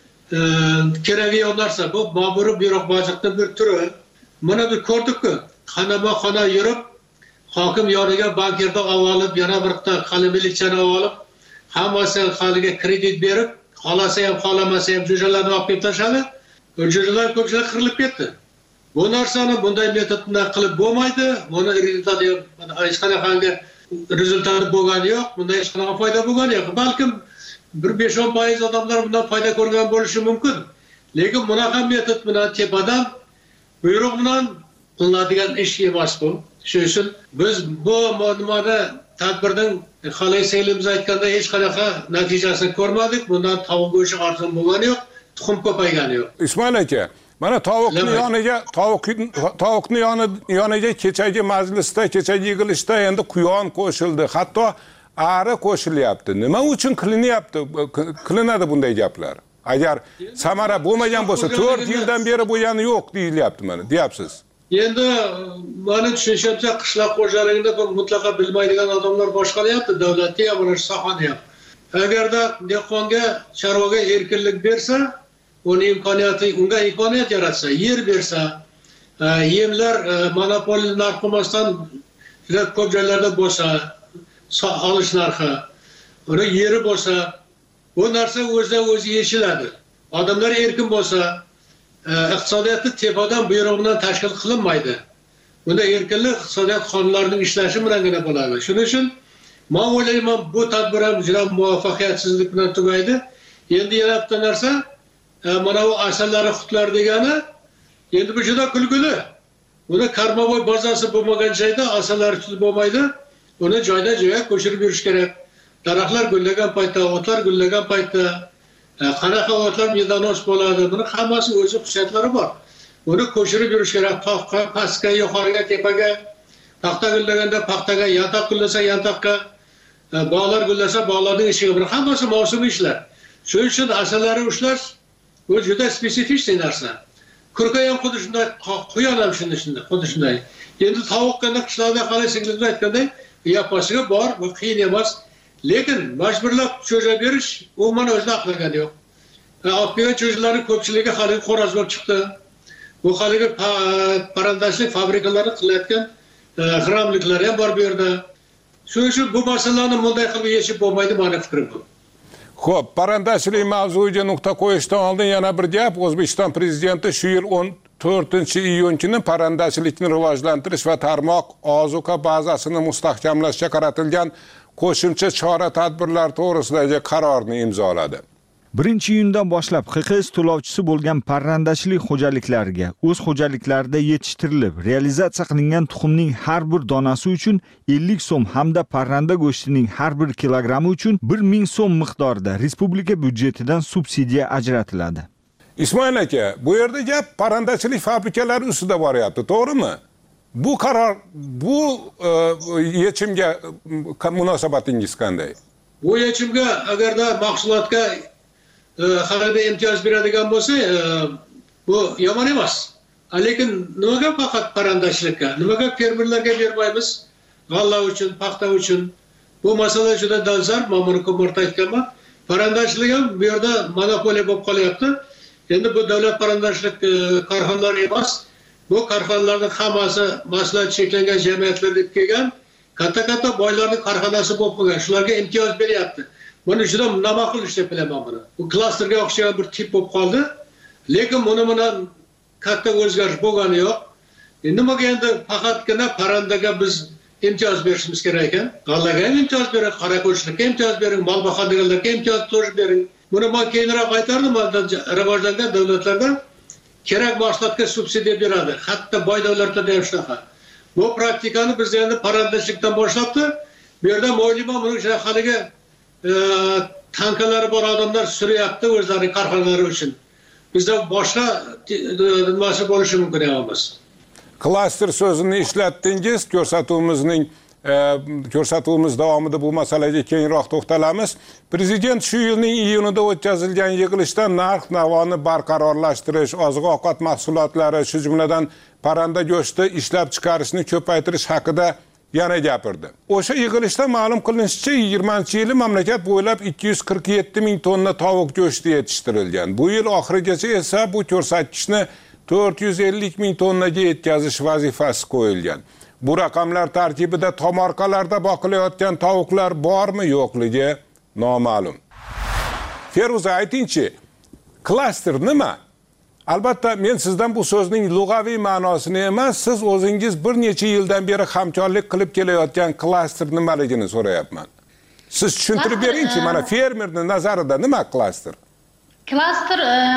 kerakli narsa. Bu ma'muriy byurokratik bir turi. Mana bir ko'rdikku, xonama-xona yurib, hokim yoniga bankirdan olib, yana bir qalamilikchani olib, hammasi xalqiga kredit berib, xolasa ham, xolamasa ham jo'jalarni olib ketib tashladi. Jo'jalar ko'pchilik qirilib ketdi. Bu narsani bunday metod bilan qilib bo'lmaydi. Buni rezultati hech qanaqangi rezultati bo'lgani yo'q, bundan hech qanaqa foyda bo'lgani yo'q. Balkim bir besh o'n foiz odamlar bundan foyda ko'rgan bo'lishi mumkin. Lekin bunaqa metod bilan tepadan buyruq bilan qilinadigan ish emas bu. Shuning uchun biz bu nimani tadbirning xolaysiligimiz aytganda hech qanaqa natijasini ko'rmadik. Bundan tovuq go'shti arzon bo'lgani yo'q, tuxum ko'paygani yo'q. Ismoil aka, mana tovuqni yoniga tovuq tovuqni yoniga kechagi majlisda, kechagi yig'ilishda endi quyon qo'shildi, hatto ari qo'shilyapti. Nima uchun qilinyapti? Qilinadi bunday gaplar. Agar samara bo'lmagan bo'lsa, to'rt yildan beri bo'lgani yo'q deyilyapti mana, deyapsiz. Endi meni tushunishimcha qishloq xo'jaligida bu mutlaqo bilmaydigan odamlar boshqaryapti, davlatga ham, mana shu sohani ham. Agarda dehqonga, chorvaga erkinlik bersa, uni imkoniyati, unga imkoniyat yaratsa, yer bersa, yemlar monopoliya narx qo'ymasdan juda ko'p joylarda bo'lsa, olish narxi, uni yeri bo'lsa, bu narsa o'zidan o'zi yechiladi. Odamlar erkin bo'lsa, iqtisodiyotni tepadan buyruq bilan tashkil qilinmaydi. Bunda erkinlik iqtisodiyot qonunlarining ishlashi bilangina bo'ladi. Shuning uchun men o'ylayman, bu tadbir ham juda muvaffaqiyatsizlik bilan tugaydi. Endi yana bitta narsa, mana bu asalari xutlar degani, endi bu juda kulgili. Buni karmavoy bazasi bo'lmagan joyda asalari tutib bo'lmaydi. Uni joyda-joyga ko'chirib yurish kerak. Daraxtlar gullagan paytda, otlar gullagan paytda qanaqa otlar medonos bo'ladi. Buni hammasi o'zi xususiyatlari bor. Buni ko'chirib yurish kerak. Pastga, yuqoriga, tepaga, paxta gullaganda paxtaga, yantoq gullasa yantoqqa, bog'lar gullasa bog'larning ishiga. Buni hammasi mavsumiy ishlar. Shuning uchun asalari ushlash bu juda spesifik narsa. Kurka ham xuddi shunday, quyon ham shunday shunday, xuddi shunday. Endi tovuqqanda qishloqda qalay singlimizlar aytganday, yapasiga bor, bu qiyin emas. Lekin majburlab cho'ja berish, u mana o'zida aqlagani yo'q. Olib kelgan cho'jalarning ko'pchiligi hali xo'roz bo'lib chiqdi. Bu haligi parandashlik fabrikalari qilayotgan g'irramliklar ham bor bu yerda. Shuning uchun bu masalani bunday qilib yechib bo'lmaydi, meni fikrim bu. Xo'p, parrandachilik mavzuiga nuqta qo'yishdan oldin yana bir gap. O'zbekiston prezidenti shu yil o'n to'rtinchi iyun kuni parrandachilikni rivojlantirish va tarmoq ozuqa bazasini mustahkamlashga qaratilgan qo'shimcha chora-tadbirlar to'g'risidagi qarorni imzoladi. birinchi iyundan boshlab X Q S to'lovchisi bo'lgan parrandachilik xo'jaliklariga o'z xo'jaliklarida yetishtirilib, realizatsiya qilingan tuxumning har bir donasi uchun ellik so'm hamda parranda go'shtining har bir kilogrammi uchun bir ming so'm miqdorida respublika byudjetidan subsidiya ajratiladi. Ismoil aka, bu yerda gap parrandachilik fabrikalari ustida boryapti, to'g'rimi? Bu qaror, bu yechimga munosabatingiz qanday? Bu yechimga agarda mahsulotga xalqqa imtiyoz beradigan bo'lsa, bu yomon emas. Lekin nimaga faqat parrandachilikka, nimaga fermerlarga bermaymiz? G'alla uchun, paxta uchun. Bu masala juda dolzarb, men buni ko'p marta aytganman. Parrandachilik ham bu yerda monopoliya bo'lib qolyapti. Endi bu davlat parrandachilik korxonalari emas. Bu korxonalarning hammasi maslahat cheklangan jamiyatlar deb kelgan, katta-katta boylarning korxonasi bo'lib qolgan. Shularga imtiyoz beryapti. Buni juda namaqul ish deb bilaman buni. Bu klasterga o'xshagan bir tip bo'lib qoldi. Lekin buni bilan katta o'zgarish bo'lgani yo'q. Nimaga endi faqatgina parrandaga biz imtiyoz berishimiz kerak ekan? G'allaga ham imtiyoz bering, qorako'lchilikka imtiyoz bering, mol boqadiganlarga imtiyoz to'g'ri bering. Buni men keyinroq aytardim, rivojlangan davlatlarda kerak mahsulotga subsidiya beradi. Hatto boy davlatlarda ham shunaqa. Bu praktikani biz endi parrandachilikdan boshlabdi. Bu yerda mo'ylima buni haligi tankalari bor odamlar suryapti o'zlarining korxonalari uchun. Bizda boshqa nimasi bo'lishi mumkin emas. Klaster so'zini ishlatdingiz, ko'rsatuvimizning ko'rsatuvimiz davomida bu masalaga keyinroq to'xtalamiz. Prezident shu yilning iyunida o'tkazilgan yig'ilishda narx-navoni barqarorlashtirish, oziq-ovqat mahsulotlari, shu jumladan parranda go'shti ishlab chiqarishni ko'paytirish haqida yana gapirdi. O'sha yig'ilishda ma'lum qilinishicha, yigirmanchi yili mamlakat bo'ylab ikki yuz qirq yetti ming tonna tovuq go'shti yetishtirilgan. Bu yil oxirigacha esa bu ko'rsatkichni to'rt yuz ellik ming tonnaga yetkazish vazifasi qo'yilgan. Bu raqamlar tarkibida tomorqalarda boqilayotgan tovuqlar bormi, yo'qligi noma'lum. Feruza, aytingchi, klaster nima? Albatta, men sizdan bu so'zning lug'aviy ma'nosini emas, siz o'zingiz bir necha yildan beri hamkorlik qilib kelayotgan klaster nimaligini so'rayapman. Siz tushuntirib beringchi, mana fermerning nazarida nima klaster? Klaster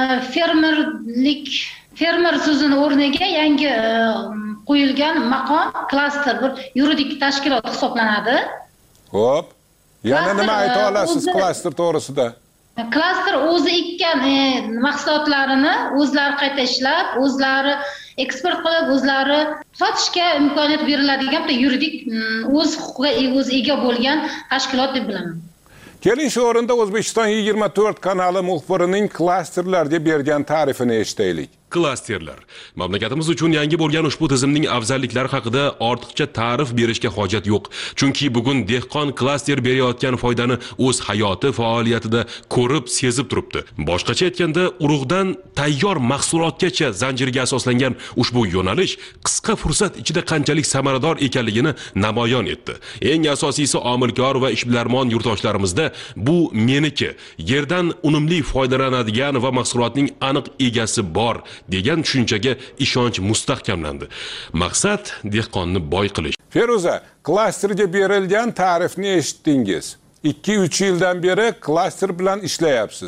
fermerlik, fermer so'zini o'rniga yangi qo'yilgan maqom klaster bir yuridik tashkilot hisoblanadi. Xo'p. Yana nima ayta olasiz klaster to'g'risida? Klaster o'zi ekkan mahsulotlarini o'zlari qayta ishlab, o'zlari eksport qilib, o'zlari sotishga imkoniyat beriladigan yuridik o'z huquqiga o'zi ega bo'lgan tashkilot deb bilaman. Keling shu o'rinda O'zbekiston yigirma to'rt kanali muxbirining klasterlarga bergan ta'rifini eshitaylik. Klasterlar. Mamlakatimiz uchun yangi bo'lgan ushbu tizimning afzalliklari haqida ortiqcha ta'rif berishga hojat yo'q. Chunki bugun dehqon klaster berayotgan foydani o'z hayoti faoliyatida ko'rib, sezib turibdi. Boshqacha aytganda, urug'dan tayyor mahsulotgacha zanjirga asoslangan ushbu yo'nalish qisqa fursat ichida qanchalik samarador ekanligini namoyon etdi. Eng asosiysi omilkor va ishbilarmon yurtdoshlarimizda bu meniki, yerdan unumli foydalanadigan va mahsulotning aniq egasi bor degan tushunchaga ishonch mustahkamlandi. Maqsad dehqonni boy qilish. Feruza, klasterga berilgan ta'rifni eshitdingiz. ikki uch yildan beri klaster bilan ishlayapsiz.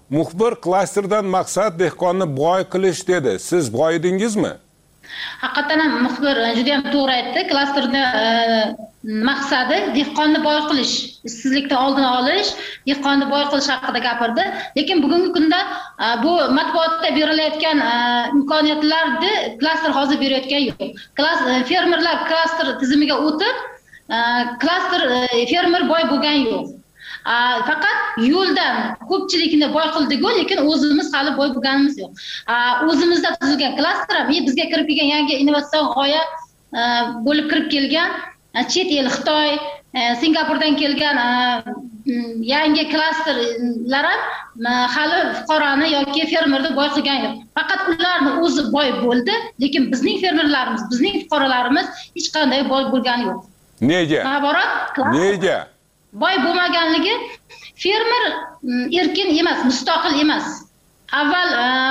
muxbir klasterdan maqsad dehqonni boy qilish dedi. Siz boy edingizmi? Haqiqatan ham muxbir juda ham to'g'ri aytdi. Klasterni maqsadi dehqonni boy qilish, ishsizlikni oldini olish, dehqonni boy qilish haqida gapirdi. Lekin bugungi kunda bu matbuotda berilayotgan imkoniyatlarni klaster hozir berayotgan yo'q. Fermerlar klaster tizimiga o'tib, klaster fermer boy bo'lgan yo'q. Faqat yo'ldan ko'pchilikni boy qildik-ku, lekin o'zimiz hali boy bo'lganimiz yo'q. O'zimizda tuzilgan klaster ham bizga kirib kelgan yangi innovatsion g'oya bo'lib kirib kelgan chet el Xitoy, Singapurdan kelgan yangi klasterlar ham hali fuqaroni yoki fermerni boy qilgan yo'q. Faqat ularni o'zi boy bo'ldi, lekin bizning fermerlarimiz, bizning fuqarolarimiz hech qanday boy bo'lgani yo'q. Nega? Nega? Boy bo'lmaganligi fermer erkin emas, mustaqil emas. Avval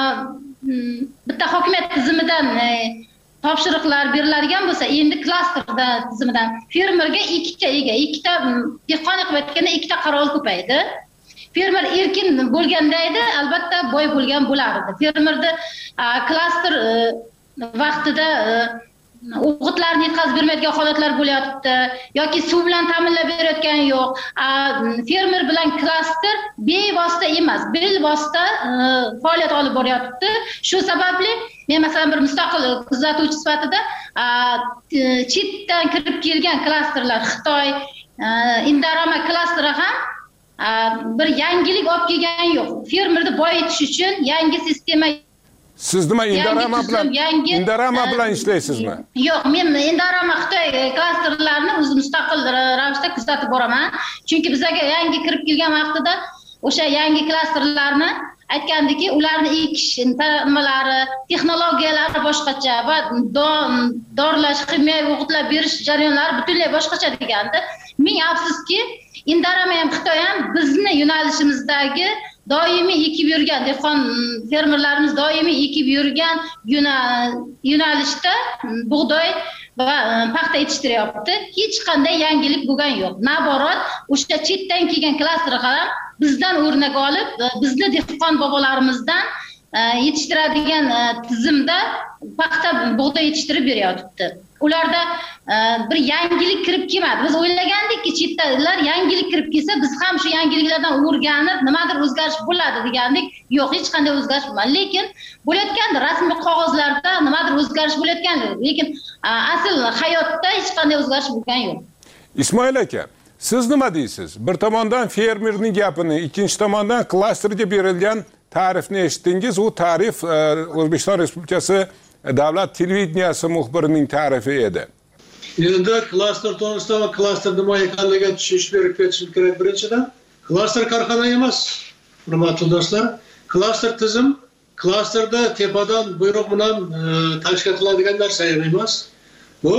bitta hokimiyat tizimidan topshiriqlar beriladigan bo'lsa, endi klasterda tizimidan fermerga ikkita ega, ikkita dehqon qilib aytganda ikkita qaror ko'paydi. Fermer erkin bo'lganda edi, albatta boy bo'lgan bo'lardi. Fermerni klaster vaqtida o'g'itlarni yetkazib bermaydigan holatlar bo'lyapti yoki suv bilan ta'minlab berayotgani yo'q. Fermer bilan klaster bevosita emas, bilvosita faoliyat olib boryapti. Shu sababli men masalan bir mustaqil kuzatuvchi sifatida chetdan kirib kelgan klasterlar, Xitoy, Indorama klasteri ham bir yangilik olib kelgani yo'q. Fermerni boy etish uchun yangi sistema. Siz nima Indorama bilan Indorama bilan ishlaysizmi? Yo'q, men Indorama Xitoy klasterlarini o'z mustaqil ravishda kuzatib boraman. Chunki bizga yangi kirib kelgan vaqtida o'sha yangi klasterlarni aytgandiki, ularni ekish nimalari, texnologiyalari boshqacha va dorlash, kimyoviy o'g'itlar berish jarayonlari butunlay boshqacha degandi. Ming afsuski, Indorama ham Xitoy ham bizni yo'nalishimizdagi doimiy ekib yurgan dehqon fermerlarimiz doimiy ekib yurgan yo'nalishda bug'doy va paxta yetishtiryapti. Hech qanday yangilik bo'lgan yo'q. Naborot, o'sha chetdan kelgan klaster ham bizdan o'rnak olib, bizni dehqon bobolarimizdan yetishtiradigan tizimda paxta bug'doy yetishtirib beryapti. Ularda bir yangilik kirib kelmadi. Biz o'ylagandikki, chetdagilar yangilik kirib kelsa, biz ham shu yangiliklardan o'rganib, nimadir o'zgarish bo'ladi degandik. Yo'q, hech qanday o'zgarish bo'lmadi. Lekin bo'layotgandi, rasmiy qog'ozlarda nimadir o'zgarish bo'layotgandi. Lekin asl hayotda hech qanday o'zgarish bo'lgani yo'q. Ismoil aka, siz nima deysiz? Bir tomondan fermerning gapini, ikkinchi tomondan klasterga berilgan ta'rifni eshitdingiz. U ta'rif O'zbekiston Respublikasi Davlat televideniyasi muxbirining ta'rifi edi. Endi klaster to'g'risida va klaster nima ekanligiga tushunish berib ketishim kerak. Birinchidan, klaster korxona emas, hurmatli do'stlar. Klaster tizim, klasterda tepadan buyruq bilan tashkil qiladigan narsa emas. Bu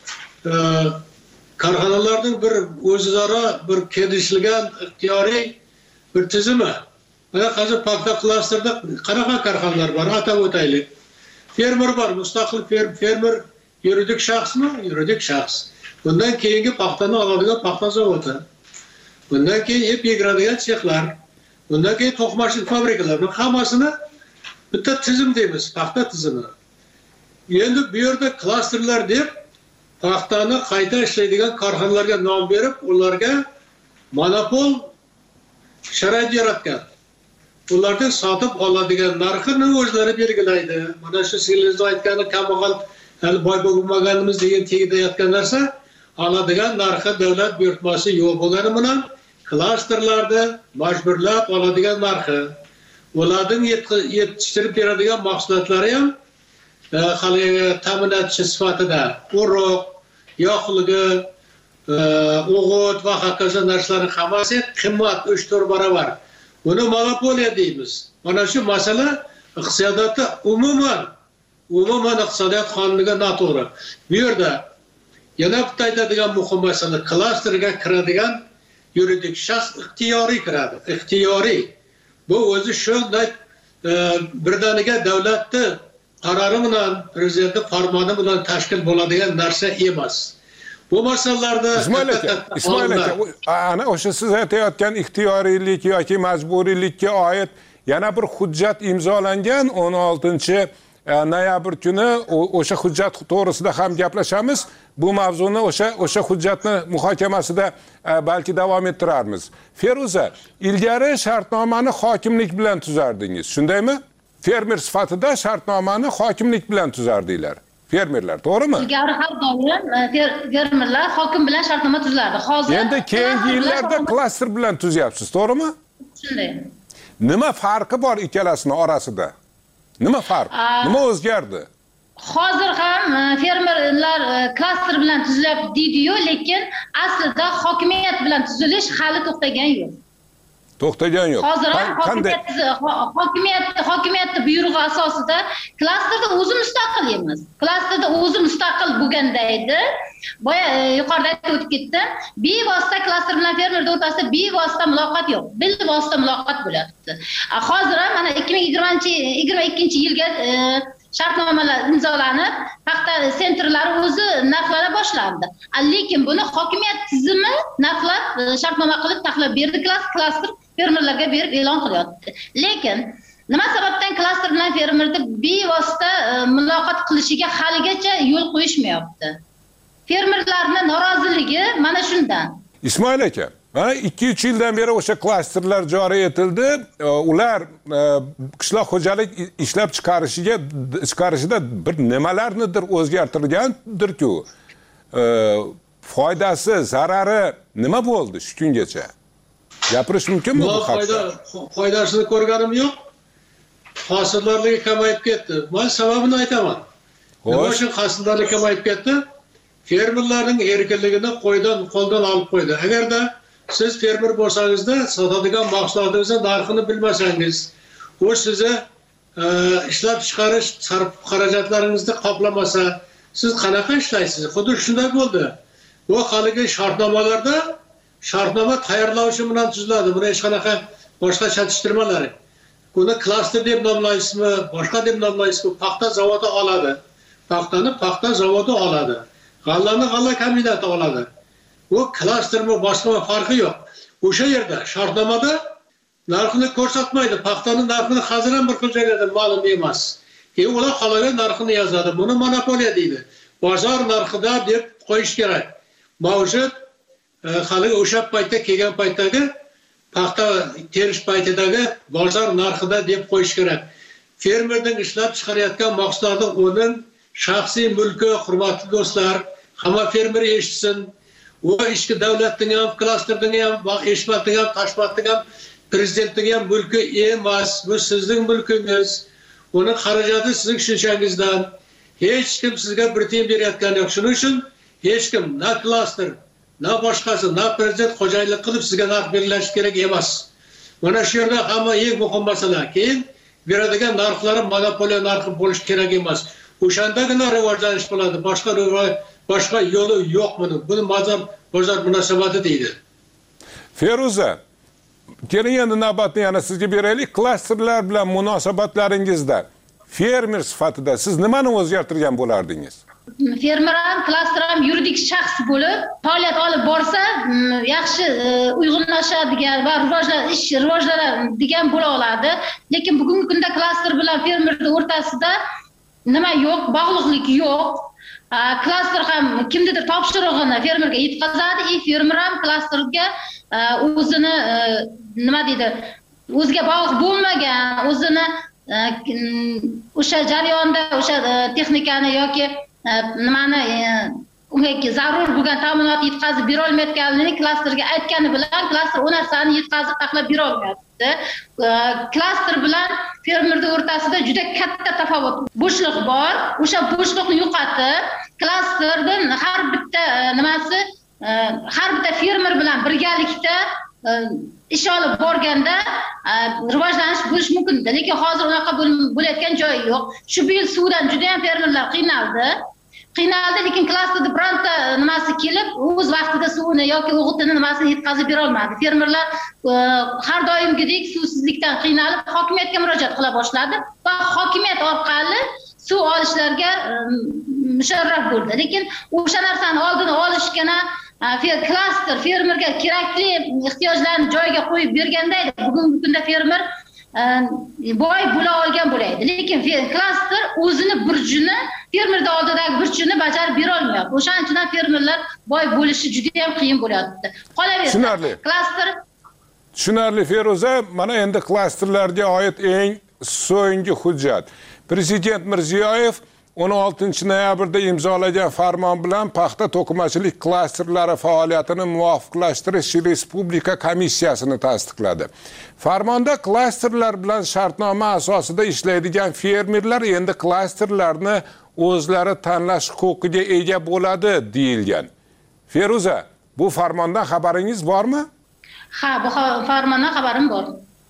korxonalarning bir o'zaro bir kelishilgan ixtiyoriy bir tizimi. Mana hozir paxta klasterda qanaqa korxonalar bor, atab o'taylik. Fermer var, mustaqil fermer yuridik shaxsmi? Yuridik shaxs. Bundan keyingi paxtani oladigan paxta zavodi. Bundan keyin ip yigiradigan sexlar. Bundan keyin to'qimachilik fabrikalar. Bu hammasini bitta tizim deymiz, paxta tizimi. Endi bu yerda klasterlar deb paxtani qayta ishlaydigan korxonalarga nom berib, ularga monopol sharoit yaratgan. Ulardan sotib oladigan narxini o'zlari belgilaydi. Mana shu sizlar aytgani kambag'al, hali boy bo'lmaganimiz degan tegida yotgan narsa, oladigan narxi davlat buyurtmasi yo'q bo'lgani bilan klasterlarda majburlab oladigan narxi. Ularning yetishtirib beradigan mahsulotlari ham hali ta'minotchi sifatida urug', yoqilg'i, o'g'it va hokazo narsalarning hammasi qimmat uch to'rt barobar. Buni monopoliya deymiz. Mana shu masala iqtisodiyotda umuman, umuman iqtisodiyot qonuniga noto'g'ri. Bu yerda yana bitta aytadigan muhim masala, klasterga kiradigan yuridik shaxs ixtiyoriy kiradi. Ixtiyoriy. Bu o'zi shunday birdaniga davlatni qarori bilan, prezidentning farmoni bilan tashkil bo'ladigan narsa emas. Bu masalalarda Ismoil aka, Ismoil aka, ana o'sha siz aytayotgan ixtiyoriylik yoki majburiylikka oid yana bir hujjat imzolangan o'n oltinchi noyabr kuni o'sha hujjat to'g'risida ham gaplashamiz. Bu mavzuni o'sha o'sha hujjatni muhokamasida balki davom ettirarmiz. Feruza, ilgari shartnomani hokimlik bilan tuzardingiz, shundaymi? Fermer sifatida shartnomani hokimlik bilan tuzardinglar. Fermerlar, to'g'rimi? Ilgari har doim fermerlar hokim bilan shartnoma tuzardi. Hozir endi keyingi yillarda klaster bilan tuzyapsiz, to'g'rimi? Shunday. Nima farqi bor ikkalasini orasida? Nima farq? Nima o'zgardi? Hozir ham fermerlar klaster bilan tuzilyapti deydi-yu, lekin aslida hokimiyat bilan tuzilish hali to'xtagan yo'q. To'xtagan yo'q. Hozir ham hokimiyat hokimiyatning buyrug'i asosida klasterda o'zi mustaqil emas. Klasterda o'zi mustaqil bo'lganda edi. Boya yuqorida aytib o'tib ketdim. Bevosita klaster bilan fermer o'rtasida bevosita muloqot yo'q. Bilvosita muloqot bo'lyapti. Hozir ham mana ikki ming yigirma ikkinchi yilga shartnomalar imzolanib, paxta sentrlari o'zi narxlana boshlandi. Lekin buni hokimiyat tizimi narxlab, shartnoma qilib taklif berdi, klaster fermerlarga berib e'lon qilyapti. Lekin nima sababdan klaster bilan fermerni bevosita muloqot qilishiga haligacha yo'l qo'yishmayapti? Fermerlarning noroziligi mana shundan. Ismoil aka, mana ikki uch yildan beri o'sha klasterlar joriy etildi. Ular qishloq xo'jalik ishlab chiqarishiga chiqarishida bir nimalarnidir o'zgartirgandir-ku. Foydasi, zarari nima bo'ldi shu kungacha? Gapirish mumkinmi bu haqda? Foydasini ko'rganim yo'q. Hosillarligi kamayib ketdi. Men sababini aytaman. Nima uchun hosillarlik kamayib ketdi? Fermerlarning erkinligini qo'ydan qo'ldan olib qo'ydi. Agarda siz fermer bo'lsangizda, sotadigan mahsulotingizni narxini bilmasangiz, u sizni ishlab chiqarish sarf xarajatlaringizni qoplamasa, siz qanaqa ishlaysiz? Xuddi shunday bo'ldi. Bu haligi shartnomalarda shartnoma tayyorlovchi bilan tuziladi. Buni hech qanaqa boshqa chatishtirmalar. Buni klaster deb nomlaysizmi, boshqa deb nomlaysizmi, paxta zavodi oladi. Paxtani paxta zavodi oladi. G'allani g'alla kombinati oladi. Bu klastermi, boshqa farqi yo'q. O'sha yerda shartnomada narxini ko'rsatmaydi. Paxtani narxini hozir ham bir xil joylarda ma'lum emas. Keyin ular qolagan narxini yozadi. Buni monopoliya deydi. Bozor narxida deb qo'yish kerak. Mavjud hali o'sha paytda kelgan paytdagi paxta terish paytidagi bozor narxida deb qo'yish kerak. Fermerning ishlab chiqarayotgan mahsulotlarning o'nin shaxsiy mulki, hurmatli do'stlar, hamma fermer eshitsin. U ichki davlatning ham, klasterning ham, eshmatning ham, tashmatning ham, prezidentning ham mulki emas. Bu sizning mulkingiz. Uni xarajati sizning tushunchangizdan. Hech kim sizga bir tiyin berayotgani yo'q. Shuning uchun hech kim na klaster, na boshqasi, na prezident xo'jayinlik qilib sizga narx belgilash kerak emas. Mana shu yerda hamma eng muhim masala. Keyin beradigan narxlari monopoliya narxi bo'lish kerak emas. O'shandagina rivojlanish bo'ladi. Boshqa boshqa yo'li yo'q buni. Buni bozor bozor munosabati deydi. Feruza, keling endi navbatni yana sizga beraylik. Klasterlar bilan munosabatlaringizda fermer sifatida siz nimani o'zgartirgan bo'lardingiz? Fermer ham, klaster ham yuridik shaxs bo'lib, faoliyat olib borsa, yaxshi uyg'unlashadigan va rivojlanish rivojlanadigan bo'la oladi. Lekin bugungi kunda klaster bilan fermerning o'rtasida nima yo'q, bog'liqlik yo'q. Klaster ham kimnidir topshirig'ini fermerga yetkazadi, и fermer ham klasterga o'zini nima deydi, o'ziga bog'liq bo'lmagan, o'zini o'sha jarayonda o'sha texnikani yoki nimani unga zarur bo'lgan ta'minot yetkazib bera olmayotganini klasterga aytgani bilan klaster u narsani yetkazib taklif bera olmayapti. Klaster bilan fermerning o'rtasida juda katta tafovut, bo'shliq bor. O'sha bo'shliqni yo'qotib, klasterdan har bitta nimasi, har bitta fermer bilan birgalikda ish olib borganda rivojlanish bo'lish mumkin. Lekin hozir unaqa bo'layotgan joyi yo'q. Shu yil suvdan juda ham fermerlar qiynaldi. Qiynaldi, lekin klasterda bironta nimasi kelib, o'z vaqtida suvni yoki o'g'itini nimasini yetkazib bera olmadi. Fermerlar har doimgidek suvsizlikdan qiynalib, hokimiyatga murojaat qila boshladi va hokimiyat orqali suv olishlarga musharraf bo'ldi. Lekin o'sha narsani oldini olishgana klaster fermerga kerakli ehtiyojlarni joyiga qo'yib berganda edi. Bugungi kunda fermer boy bo'la olgan bo'laydi. Lekin klaster o'zini burchini, fermerning oldidagi burchini bajarib bera olmayapti. O'shaning uchun ham fermerlar boy bo'lishi juda ham qiyin bo'lyapti. Qolaversa, Tushunarli. klaster Tushunarli Feruza, mana endi klasterlarga oid eng so'nggi hujjat. Prezident Mirziyoyev o'n oltinchi noyabrda imzolagan farmon bilan paxta to'qimachilik klasterlari faoliyatini muvofiqlashtirish respublika komissiyasini tasdiqladi. Farmonda klasterlar bilan shartnoma asosida ishlaydigan fermerlar endi klasterlarni o'zlari tanlash huquqiga ega bo'ladi deyilgan. Feruza, bu farmondan xabaringiz bormi? Ha, bu farmondan xabarim bor.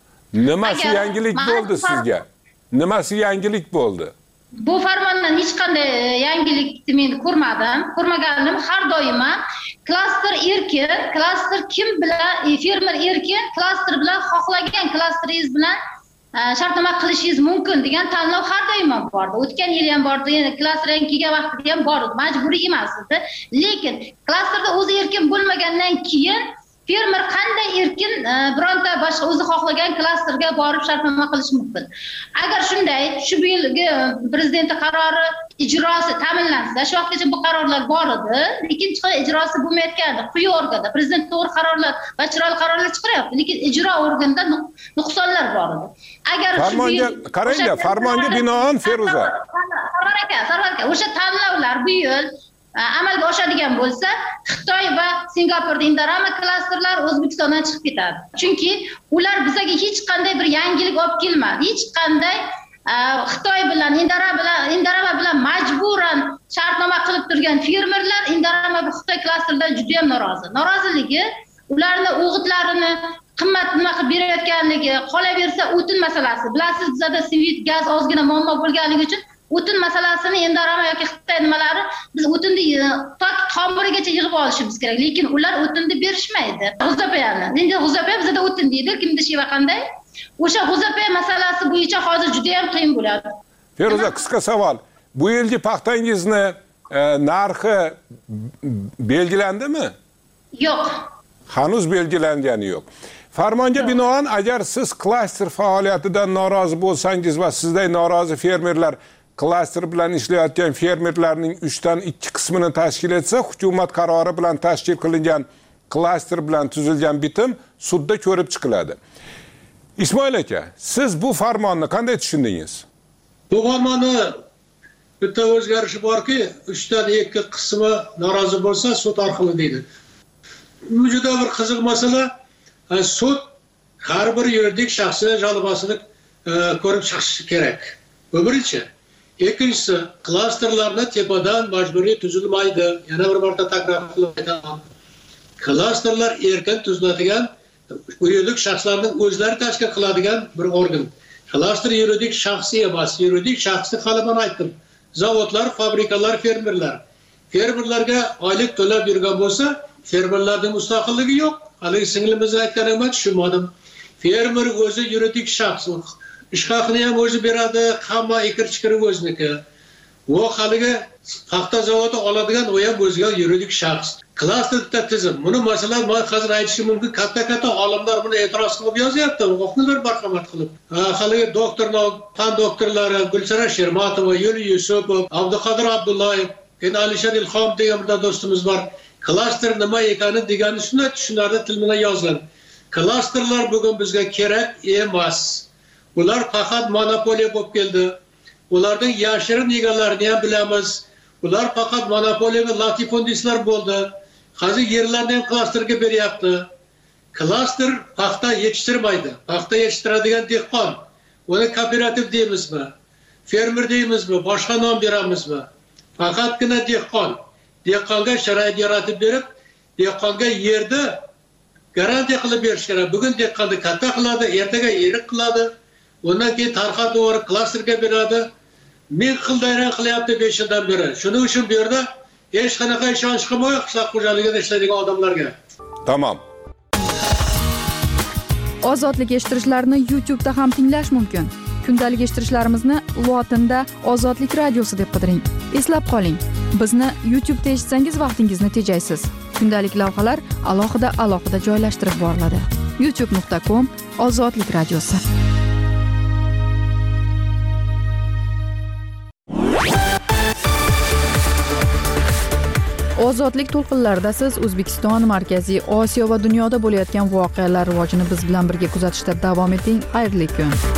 Nimasi yangilik bo'ldi sizga? Nimasi yangilik bo'ldi? Bu farmondan hech qanday yangilikni men ko'rmadim. Ko'rmaganim har doimo klaster erkin, klaster kim bilan, fermer erkin, klaster bilan xohlagan klasteringiz bilan shartnoma qilishingiz mumkin degan tanlov har doim bordi. O'tgan yil ham bordi, yana klasterga kelgan vaqtida ham bor edi. Majburiy emas edi. Lekin klasterda o'zi erkin bo'lmagandan keyin fermer qanday erkin bironta boshqa o'zi xohlagan klasterga borib shartnoma qilish mumkin. Agar shunday, shu yilgi prezident qarori ijrosi ta'minlansa, shu vaqtgacha bu qarorlar bor edi, lekin ijrosi bo'lmayotgandi. Quyi organda prezident to'g'ri qarorlar va chiroyli qarorlar chiqaryapti, lekin ijro organida nuqsonlar bor edi. Agar farmonga qarangda, farmonga binoan Feruza. Sarvar aka, Sarvar aka, o'sha tanlovlar bu yil amalga oshadigan bo'lsa, Xitoy va Singapurda Indorama klasterlar O'zbekistondan chiqib ketadi. Chunki ular bizga hech qanday bir yangilik olib kelmadi. Hech qanday Xitoy bilan Indorama bilan Indorama bilan majburan shartnoma qilib turgan fermerlar Indorama va Xitoy klasterdan juda ham norozi. Noroziligi ularning o'g'itlarini qimmat nima qilib berayotganligi, qolaversa o'tin masalasi. Bilasiz, bizda svit gaz ozgina muammo bo'lganligi uchun o'tin masalasini Indorama yoki Xitoy nimalari biz o'tinni tok tomirigacha yig'ib olishimiz kerak, lekin ular o'tinni berishmaydi. G'uzapayani. Endi g'uzapay bizda o'tin deydi, kimda sheva qanday? O'sha g'uzapay masalasi bo'yicha hozir juda ham qiyin bo'ladi. Feruza, qisqa savol. Bu yilgi paxtangizni e, narxi belgilandimi? Yo'q. Hanuz belgilangani yo'q. Farmonga binoan agar siz klaster faoliyatidan norozi bo'lsangiz va sizday norozi fermerlar klaster bilan ishlayotgan fermerlarning uchdan ikki qismini tashkil etsa, hukumat qarori bilan tashkil qilingan klaster bilan tuzilgan bitim sudda ko'rib chiqiladi. Ismoil aka, siz bu farmonni qanday tushundingiz? Bu farmonni bitta o'zgarishi borki, uchdan ikki qismi norozi bo'lsa, sud orqali deydi. Bu juda bir qiziq masala. Sud har bir yuridik shaxsning jalobasini ko'rib chiqishi kerak. Bu birinchi. Ikkinchisi, klasterlarni tepadan majburiy tuzilmaydi. Yana bir marta takror qilib aytaman. Klasterlar erkin tuziladigan yuridik shaxslarning o'zlari tashkil qiladigan bir organ. Klaster yuridik shaxsi emas, yuridik shaxsni hali aytdim. Zavodlar, fabrikalar, fermerlar. Fermerlarga oylik to'lab yurgan bo'lsa, fermerlarning mustaqilligi yo'q. Hali singlimiz aytganimni tushunmadim. Fermer o'zi yuridik shaxs. Ish haqini ham o'zi beradi, hamma ekir-chikiri o'zniki. U haligi paxta zavodi oladigan u ham o'ziga yuridik shaxs. Klasterda tizim. Buni masalan men hozir aytishim mumkin, katta-katta olimlar buni e'tiroz qilib yozyapti, o'quvchilar marhamat qilib. Haligi doktorlar, fan doktorlari Gulsara Shermatova, Yuli Yusupov, Abduqodir Abdullayev, endi Alisher Ilhom degan bir do'stimiz bor. Klaster nima ekani degani shuni tushunarli til bilan yozgan. Klasterlar bugun bizga kerak emas. Ular faqat monopoliya bo'lib keldi. Ularning yashirin egalarini ham bilamiz. Ular faqat monopoliya va latifundistlar bo'ldi. Hozir yerlarni ham klasterga beryapti. Klaster paxta yetishtirmaydi. Paxta yetishtiradigan dehqon. Uni kooperativ deymizmi? Fermer deymizmi? Boshqa nom beramizmi? Faqatgina dehqon. Dehqonga sharoit yaratib berib, dehqonga yerni garantiya qilib berish kerak. Bugun dehqonni katta qiladi, ertaga yirik qiladi. Undan keyin tarqatib yuborib klasterga beradi. Ming xildayran qilyapti besh yildan beri. Shuning uchun bu yerda hech qanaqa ishonch qilmaylik qishloq xo'jaligida ishlaydigan odamlarga. Tamam. Ozodlik eshittirishlarni YouTube'da ham tinglash mumkin. Kundalik eshittirishlarimizni lotinda Ozodlik radiosi deb qidiring. Eslab qoling, bizni YouTube'da eshitsangiz vaqtingizni tejaysiz. Kundalik lavhalar alohida-alohida joylashtirib boriladi. youtube nuqta com Ozodlik radiosi. Ozodlik to'lqinlarida siz O'zbekiston, Markaziy Osiyo va dunyoda bo'layotgan voqealar rivojini biz bilan birga kuzatishda davom eting. Xayrli kun.